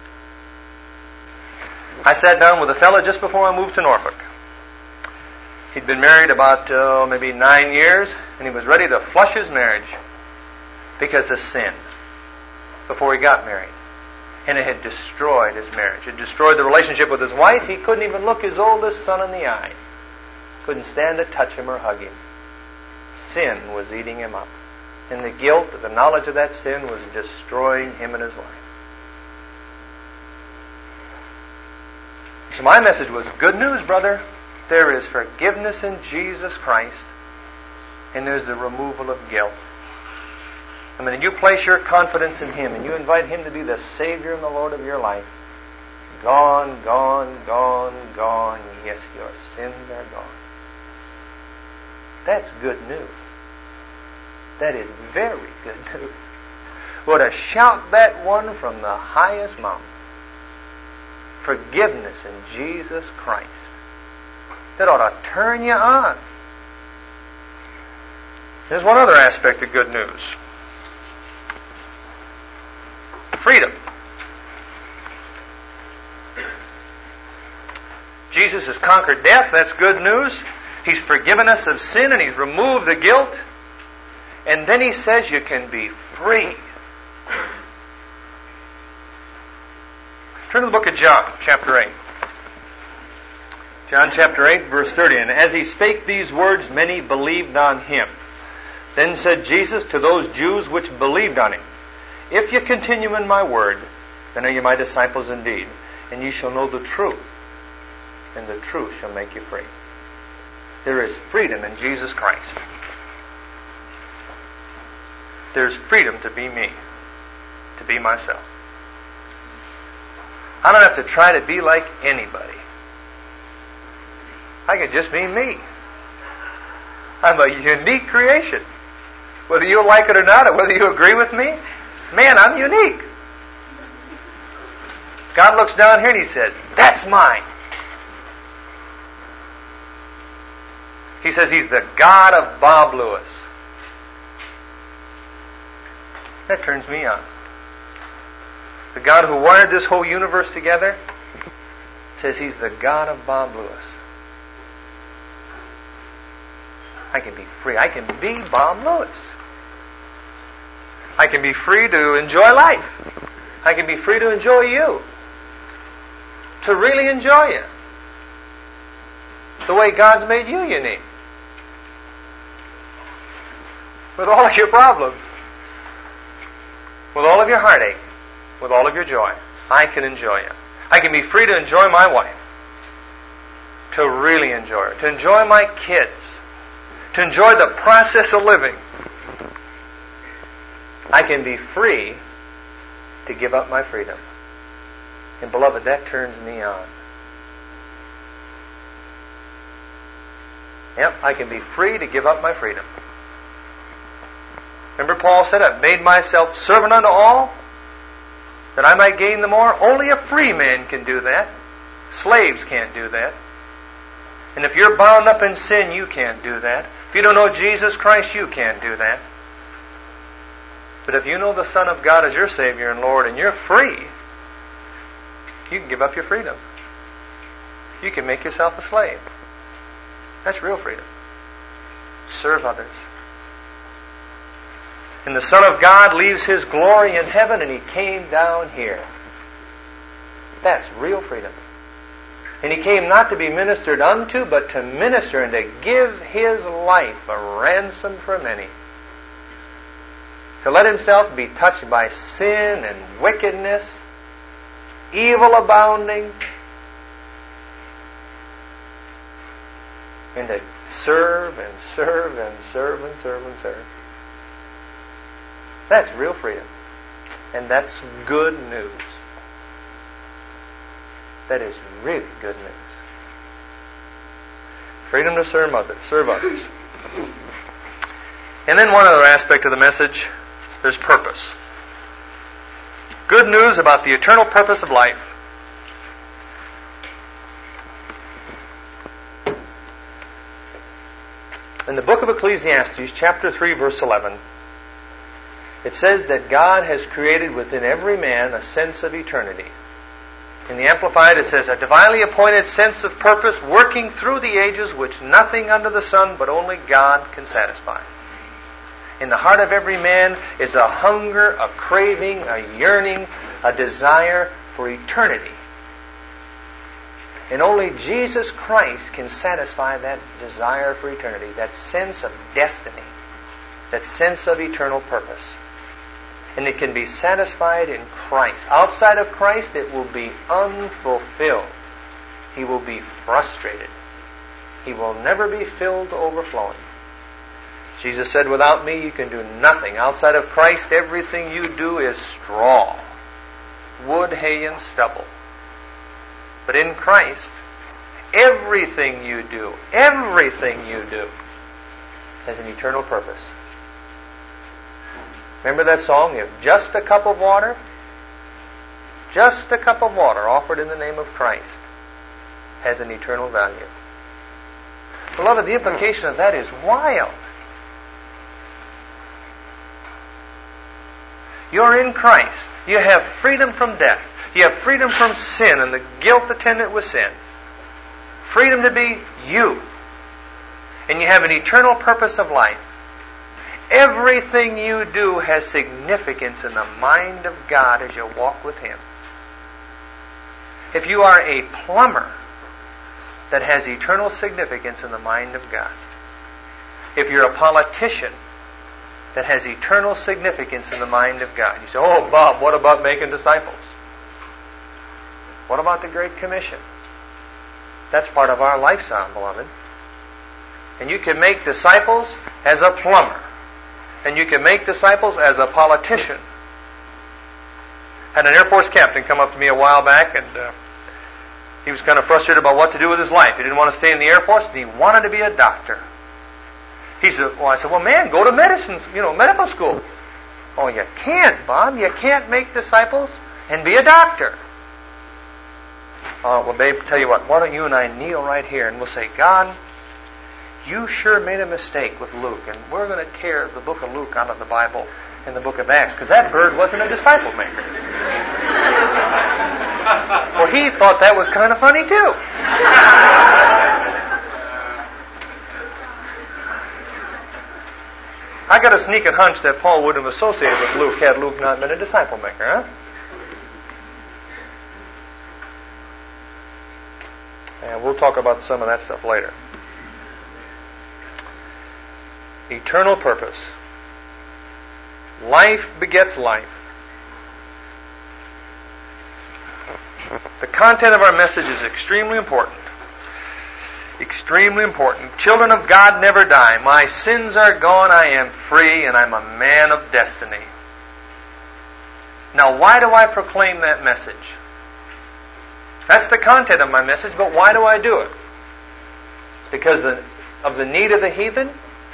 I sat down with a fellow just before I moved to Norfolk. He'd been married about maybe 9 years, and he was ready to flush his marriage because of sin before he got married. And it had destroyed his marriage. It destroyed the relationship with his wife. He couldn't even look his oldest son in the eye. Couldn't stand to touch him or hug him. Sin was eating him up. And the guilt, the knowledge of that sin was destroying him and his wife. So my message was, good news, brother. There is forgiveness in Jesus Christ. And there's the removal of guilt. I mean, you place your confidence in Him and you invite Him to be the Savior and the Lord of your life. Gone, gone, gone, gone. Yes, your sins are gone. That's good news. That is very good news. Well, to shout that one from the highest mountain. Forgiveness in Jesus Christ. That ought to turn you on. There's one other aspect of good news. Freedom. Jesus has conquered death. That's good news. He's forgiven us of sin and He's removed the guilt. And then He says you can be free. Turn to the book of John, chapter 8. John chapter 8, verse 30. And as He spake these words, many believed on Him. Then said Jesus to those Jews which believed on Him, If you continue in my word, then are you my disciples indeed, and ye shall know the truth, and the truth shall make you free. There is freedom in Jesus Christ. There's freedom to be me, to be myself. I don't have to try to be like anybody. I can just be me. I'm a unique creation. Whether you like it or not, or whether you agree with me, man, I'm unique. God looks down here and He said, that's mine. He says He's the God of Bob Lewis. That turns me on. The God who wired this whole universe together says He's the God of Bob Lewis. I can be free. I can be Bob Lewis. I can be free to enjoy life. I can be free to enjoy you. To really enjoy you. The way God's made you unique. With all of your problems. With all of your heartache. With all of your joy. I can enjoy you. I can be free to enjoy my wife. To really enjoy her. To enjoy my kids. To enjoy the process of living. I can be free to give up my freedom. And beloved, that turns me on. Yep, I can be free to give up my freedom. Remember Paul said, I've made myself servant unto all, that I might gain the more. Only a free man can do that. Slaves can't do that. And if you're bound up in sin, you can't do that. If you don't know Jesus Christ, you can't do that. But if you know the Son of God as your Savior and Lord, and you're free, you can give up your freedom. You can make yourself a slave. That's real freedom. Serve others. And the Son of God leaves His glory in heaven and He came down here. That's real freedom. And He came not to be ministered unto, but to minister and to give His life a ransom for many. To let Himself be touched by sin and wickedness, evil abounding, and to serve and serve and serve and serve and serve. That's real freedom. And that's good news. That is really good news. Freedom to serve others. And then one other aspect of the message, there's purpose. Good news about the eternal purpose of life. In the book of Ecclesiastes, chapter 3, verse 11, it says that God has created within every man a sense of eternity. In the Amplified it says, a divinely appointed sense of purpose working through the ages which nothing under the sun but only God can satisfy. In the heart of every man is a hunger, a craving, a yearning, a desire for eternity. And only Jesus Christ can satisfy that desire for eternity, that sense of destiny, that sense of eternal purpose. And it can be satisfied in Christ. Outside of Christ, it will be unfulfilled. He will be frustrated. He will never be filled to overflowing. Jesus said, without me, you can do nothing. Outside of Christ, everything you do is straw, wood, hay, and stubble. But in Christ, everything you do has an eternal purpose. Remember that song, if just a cup of water offered in the name of Christ has an eternal value. Beloved, the implication of that is wild. You're in Christ. You have freedom from death. You have freedom from sin and the guilt attendant with sin. Freedom to be you. And you have an eternal purpose of life. Everything you do has significance in the mind of God as you walk with Him. If you are a plumber, that has eternal significance in the mind of God. If you're a politician, that has eternal significance in the mind of God. You say, oh, Bob, what about making disciples? What about the Great Commission? That's part of our lifestyle, beloved. And you can make disciples as a plumber. And you can make disciples as a politician. Had an Air Force captain come up to me a while back, and he was kind of frustrated about what to do with his life. He didn't want to stay in the Air Force, and he wanted to be a doctor. I said, well, man, go to medical school. Oh, you can't, Bob. You can't make disciples and be a doctor. Well, babe, tell you what, why don't you and I kneel right here, and we'll say, God, you sure made a mistake with Luke, and we're going to tear the book of Luke out of the Bible and the book of Acts, because that bird wasn't a disciple maker. Well, he thought that was kind of funny too. I got a sneaking hunch that Paul wouldn't have associated with Luke had Luke not been a disciple maker, huh? And we'll talk about some of that stuff later. Eternal purpose. Life begets life. The content of our message is extremely important. Extremely important. Children of God never die. My sins are gone. I am free, and I'm a man of destiny. Now, why do I proclaim that message? That's the content of my message, but why do I do it? Because of the need of the heathen?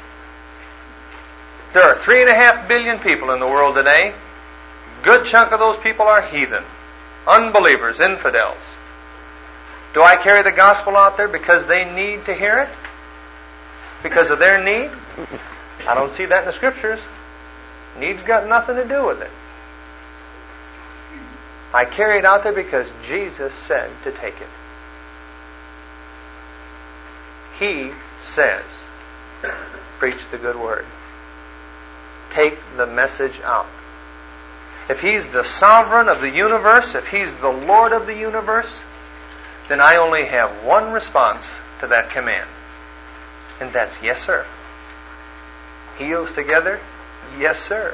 There are 3.5 billion people in the world today. A good chunk of those people are heathen. Unbelievers, infidels. Do I carry the gospel out there because they need to hear it? Because of their need? I don't see that in the Scriptures. Need's got nothing to do with it. I carry it out there because Jesus said to take it. He says, preach the good word. Take the message out. If He's the sovereign of the universe, if He's the Lord of the universe, then I only have one response to that command. And that's yes, sir. Heels together? Yes, sir.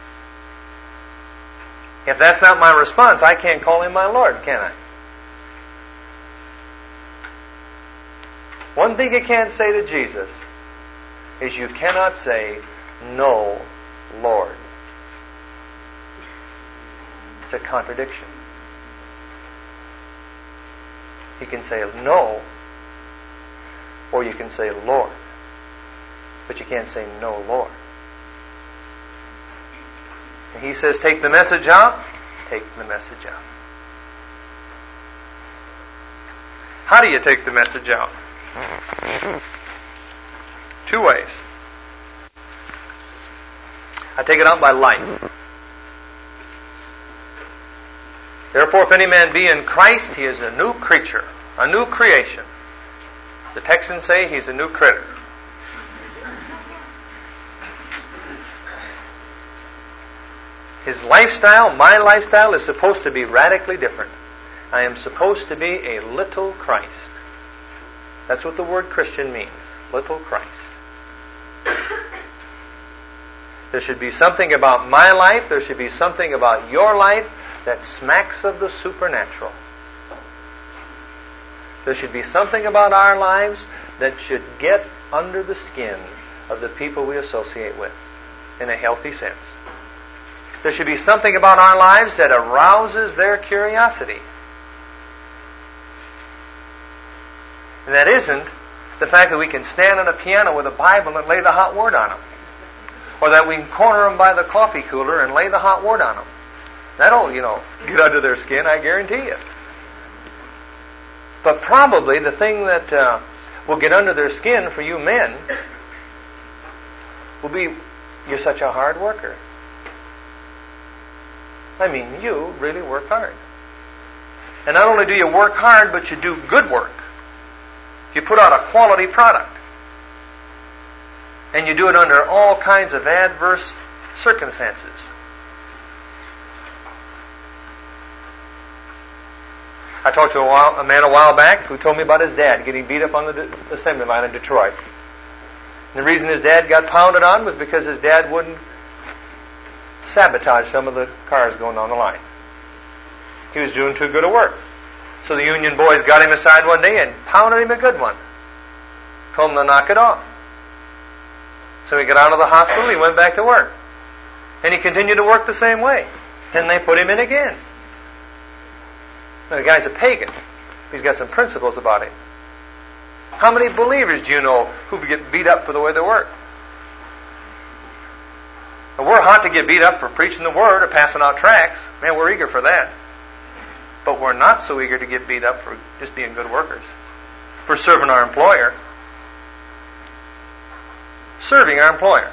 If that's not my response, I can't call Him my Lord, can I? One thing you can't say to Jesus is you cannot say, no, Lord. It's a contradiction. You can say no, or you can say Lord. But you can't say no, Lord. And He says, take the message out. Take the message out. How do you take the message out? 2 ways. I take it out by life. Therefore, if any man be in Christ, he is a new creature, a new creation. The Texans say he's a new critter. His lifestyle, my lifestyle, is supposed to be radically different. I am supposed to be a little Christ. That's what the word Christian means, little Christ. There should be something about my life, there should be something about your life that smacks of the supernatural. There should be something about our lives that should get under the skin of the people we associate with in a healthy sense. There should be something about our lives that arouses their curiosity. And that isn't the fact that we can stand on a piano with a Bible and lay the hot word on them. Or that we can corner them by the coffee cooler and lay the hot word on them. That'll, get under their skin, I guarantee you. But probably the thing that will get under their skin for you men will be, you're such a hard worker. I mean, you really work hard. And not only do you work hard, but you do good work. You put out a quality product. And you do it under all kinds of adverse circumstances. I talked to a man a while back who told me about his dad getting beat up on the assembly line in Detroit. And the reason his dad got pounded on was because his dad wouldn't sabotage some of the cars going down the line. He was doing too good a work. So the union boys got him aside one day and pounded him a good one. Told him to knock it off. So he got out of the hospital, he went back to work. And he continued to work the same way. And they put him in again. Now, the guy's a pagan. He's got some principles about him. How many believers do you know who get beat up for the way they work? Now, we're hot to get beat up for preaching the Word or passing out tracts. Man, we're eager for that. But we're not so eager to get beat up for just being good workers. For serving our employer. Serving our employer.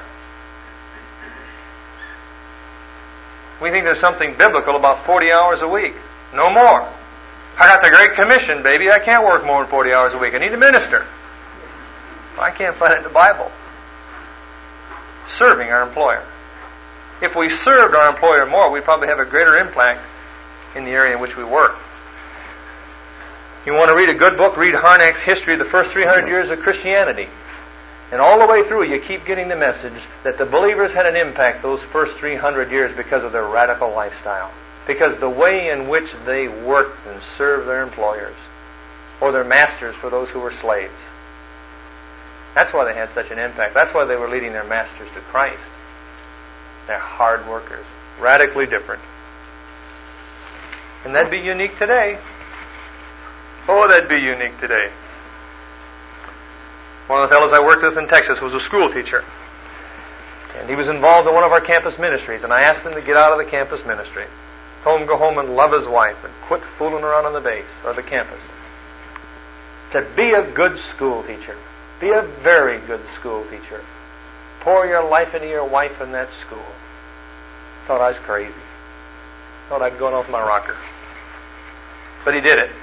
We think there's something biblical about 40 hours a week. No more. I got the Great Commission, baby. I can't work more than 40 hours a week. I need to minister. Well, I can't find it in the Bible. Serving our employer. If we served our employer more, we'd probably have a greater impact in the area in which we work. You want to read a good book? Read Harnack's History of the First 300 Years of Christianity. And all the way through, you keep getting the message that the believers had an impact those first 300 years because of their radical lifestyle. Because the way in which they worked and served their employers, or their masters for those who were slaves. That's why they had such an impact. That's why they were leading their masters to Christ. They're hard workers. Radically different. And that'd be unique today. Oh, that'd be unique today. One of the fellows I worked with in Texas was a school teacher. And he was involved in one of our campus ministries. And I asked him to get out of the campus ministry. Told him to go home and love his wife and quit fooling around on the base or the campus. To be a good school teacher. Be a very good school teacher. Pour your life into your wife in that school. Thought I was crazy. Thought I'd gone off my rocker. But he did it.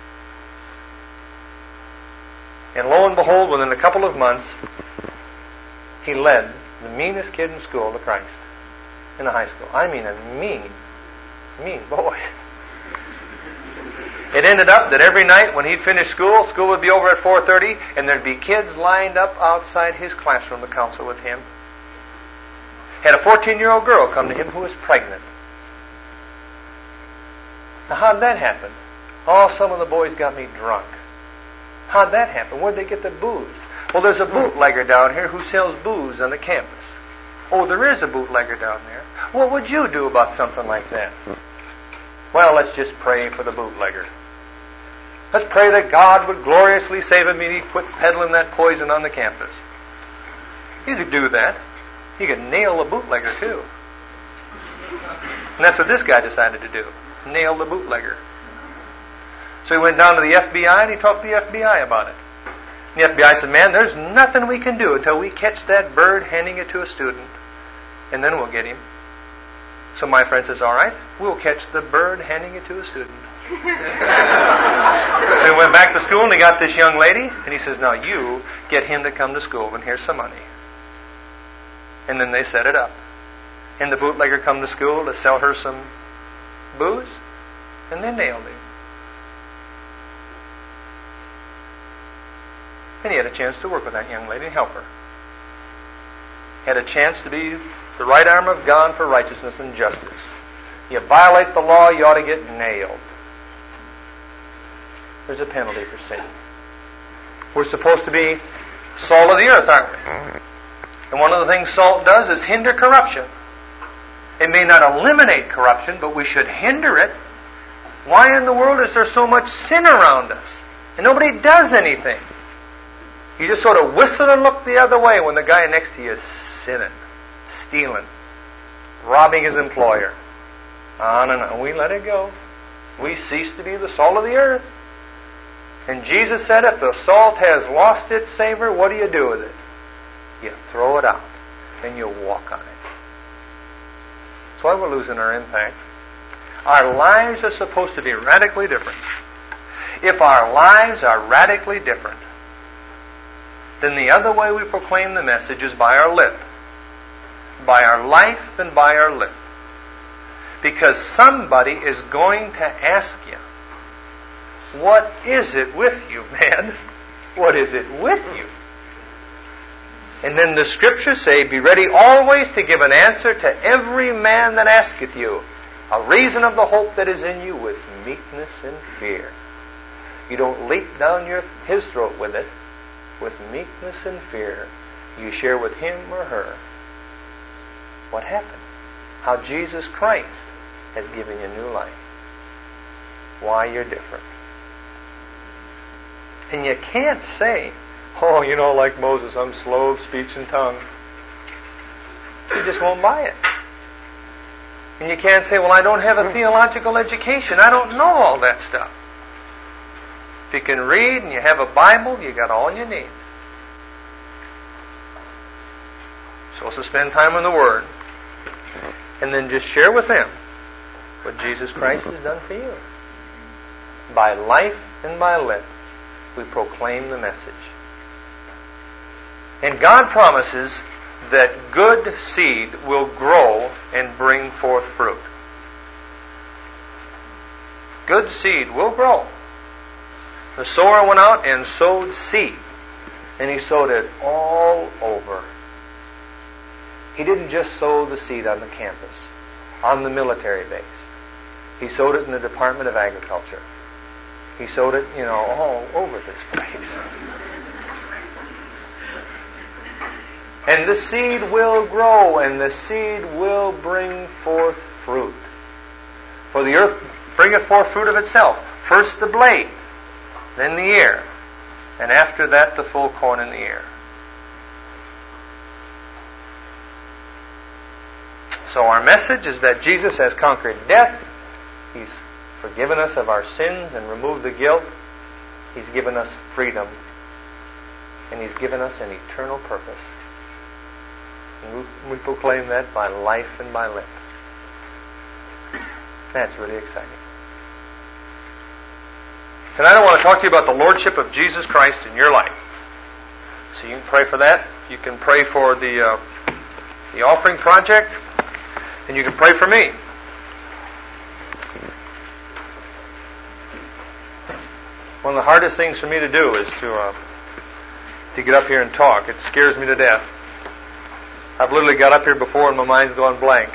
And lo and behold, within a couple of months, he led the meanest kid in school to Christ. In the high school. I mean a mean boy. It ended up that every night when he'd finish school would be over at 4:30, and there'd be kids lined up outside his classroom to counsel with him. Had a 14-year-old girl come to him who was pregnant. Now, how'd that happen? Oh, some of the boys got me drunk. How'd that happen? Where'd they get the booze? Well, there's a bootlegger down here who sells booze on the campus. Oh, there is a bootlegger down there. What would you do about something like that? Well, let's just pray for the bootlegger. Let's pray that God would gloriously save him and he'd quit peddling that poison on the campus. You could do that. You could nail the bootlegger too. And that's what this guy decided to do. Nail the bootlegger. So he went down to the FBI and he talked to the FBI about it. And the FBI said, man, there's nothing we can do until we catch that bird handing it to a student. And then we'll get him. So my friend says, all right, we'll catch the bird handing it to a student. They went back to school and they got this young lady. And he says, now you get him to come to school and here's some money. And then they set it up. And the bootlegger come to school to sell her some booze. And they nailed him. And he had a chance to work with that young lady and help her. Had a chance to be the right arm of God for righteousness and justice. You violate the law, you ought to get nailed. There's a penalty for sin. We're supposed to be salt of the earth, aren't we? And one of the things salt does is hinder corruption. It may not eliminate corruption, but we should hinder it. Why in the world is there so much sin around us? And nobody does anything. You just sort of whistle and look the other way when the guy next to you is sinning, stealing, robbing his employer. On and on. We let it go. We cease to be the salt of the earth. And Jesus said, if the salt has lost its savor, what do you do with it? You throw it out and you walk on it. That's why we're losing our impact. Our lives are supposed to be radically different. If our lives are radically different, then the other way we proclaim the message is by our lip. By our life and by our lip. Because somebody is going to ask you, what is it with you, man? What is it with you? And then the Scriptures say, be ready always to give an answer to every man that asketh you a reason of the hope that is in you with meekness and fear. You don't leap down his throat with it. With meekness and fear, you share with him or her what happened. How Jesus Christ has given you new life. Why you're different. And you can't say, oh, like Moses, I'm slow of speech and tongue. You just won't buy it. And you can't say, well, I don't have a theological education. I don't know all that stuff. If you can read and you have a Bible, you got all you need. You're supposed to spend time in the Word. And then just share with them what Jesus Christ has done for you. By life and by lip, we proclaim the message. And God promises that good seed will grow and bring forth fruit. Good seed will grow. The sower went out and sowed seed. And he sowed it all over. He didn't just sow the seed on the campus, on the military base. He sowed it in the Department of Agriculture. He sowed it, all over this place. And the seed will grow, and the seed will bring forth fruit. For the earth bringeth forth fruit of itself. First the blade, then the ear, and after that the full corn in the ear. So our message is that Jesus has conquered death. He's forgiven us of our sins and removed the guilt. He's given us freedom. And He's given us an eternal purpose. And we proclaim that by life and by lip. That's really exciting. Tonight I want to talk to you about the Lordship of Jesus Christ in your life. So you can pray for that. You can pray for the offering project. And you can pray for me. One of the hardest things for me to do is to get up here and talk. It scares me to death. I've literally got up here before and my mind's gone blank.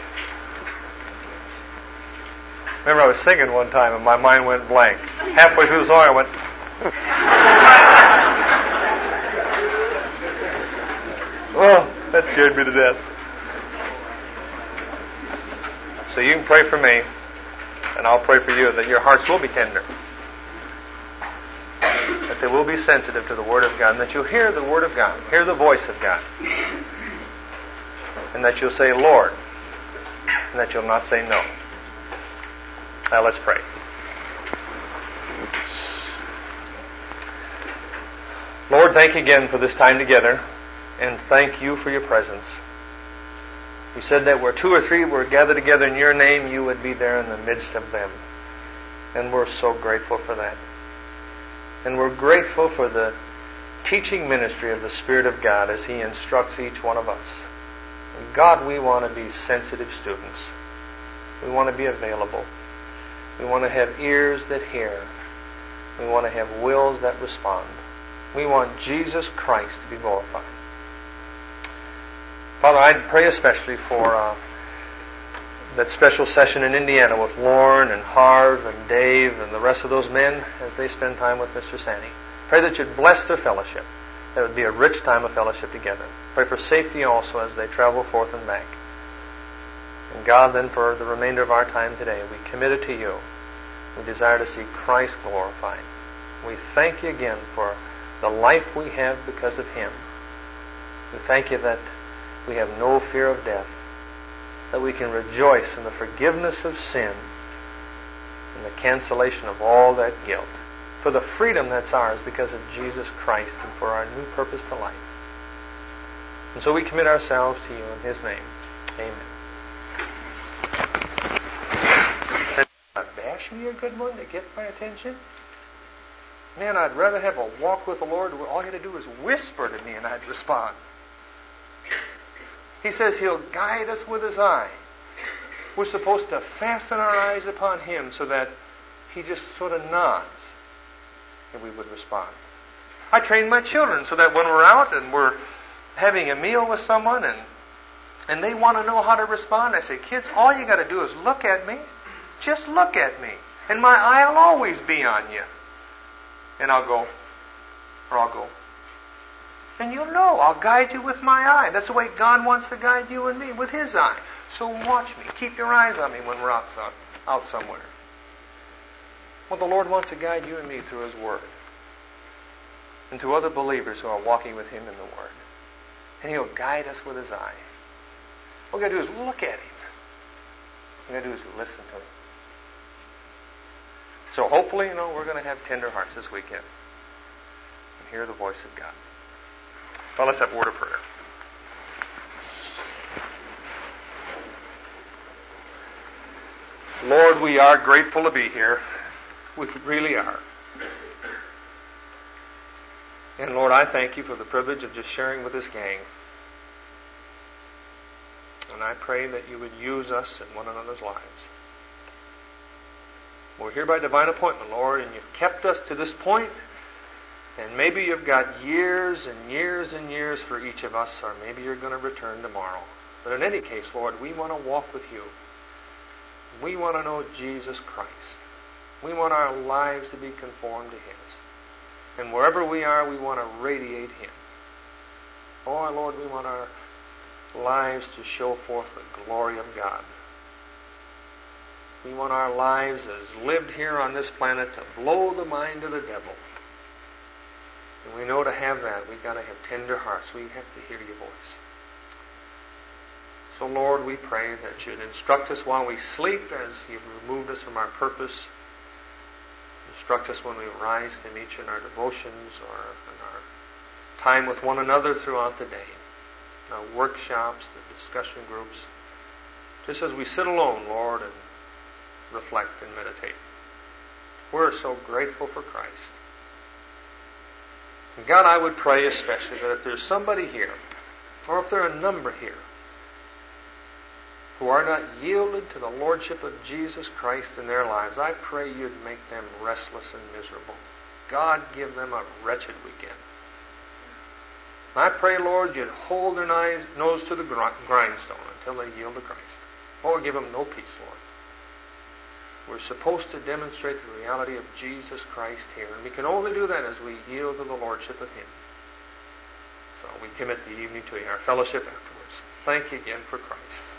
Remember I was singing one time and my mind went blank. Halfway through the song I went... Well, that scared me to death. So you can pray for me, and I'll pray for you, that your hearts will be tender. That they will be sensitive to the Word of God, and that you'll hear the Word of God, hear the voice of God. And that you'll say, Lord, and that you'll not say no. Now let's pray. Lord, thank you again for this time together, and thank you for your presence. You said that where 2 or 3 were gathered together in your name, you would be there in the midst of them. And we're so grateful for that. And we're grateful for the teaching ministry of the Spirit of God as He instructs each one of us. And God, we want to be sensitive students. We want to be available. We want to have ears that hear. We want to have wills that respond. We want Jesus Christ to be glorified. Father, I pray especially for that special session in Indiana with Lauren and Harv and Dave and the rest of those men as they spend time with Mr. Sani. Pray that you'd bless their fellowship. That it would be a rich time of fellowship together. Pray for safety also as they travel forth and back. And God, then for the remainder of our time today, we commit it to you. We desire to see Christ glorified. We thank you again for the life we have because of Him. We thank you that we have no fear of death, that we can rejoice in the forgiveness of sin and the cancellation of all that guilt, for the freedom that's ours because of Jesus Christ and for our new purpose to life. And so we commit ourselves to you in His name. Amen. especially a good one to get my attention? Man, I'd rather have a walk with the Lord where all you had to do is whisper to me and I'd respond. He says He'll guide us with His eye. We're supposed to fasten our eyes upon Him so that He just sort of nods and we would respond. I train my children so that when we're out and we're having a meal with someone and they want to know how to respond, I say, kids, all you got to do is look at me. Just look at me. And my eye will always be on you. And I'll go. And you'll know. I'll guide you with my eye. That's the way God wants to guide you and me, with His eye. So watch me. Keep your eyes on me when we're out somewhere. Well, the Lord wants to guide you and me through His Word. And to other believers who are walking with Him in the Word. And He'll guide us with His eye. All we got to do is look at Him. All we got to do is listen to Him. So hopefully, we're going to have tender hearts this weekend and hear the voice of God. Well, let's have a word of prayer. Lord, we are grateful to be here. We really are. And Lord, I thank You for the privilege of just sharing with this gang. And I pray that You would use us in one another's lives. We're here by divine appointment, Lord, and You've kept us to this point. And maybe You've got years and years and years for each of us, or maybe You're going to return tomorrow. But in any case, Lord, we want to walk with You. We want to know Jesus Christ. We want our lives to be conformed to His. And wherever we are, we want to radiate Him. Oh, Lord, we want our lives to show forth the glory of God. We want our lives as lived here on this planet to blow the mind of the devil. And we know to have that, we've got to have tender hearts. We have to hear Your voice. So, Lord, we pray that You'd instruct us while we sleep as You've removed us from our purpose. Instruct us when we rise to meet You in our devotions or in our time with one another throughout the day. Our workshops, the discussion groups. Just as we sit alone, Lord, and reflect and meditate. We're so grateful for Christ. And God, I would pray especially that if there's somebody here, or if there are a number here, who are not yielded to the Lordship of Jesus Christ in their lives, I pray You'd make them restless and miserable. God, give them a wretched weekend. I pray, Lord, You'd hold their nose to the grindstone until they yield to Christ. Or give them no peace, Lord. We're supposed to demonstrate the reality of Jesus Christ here, and we can only do that as we yield to the Lordship of Him. So we commit the evening to You, our fellowship afterwards. Thank You again for Christ.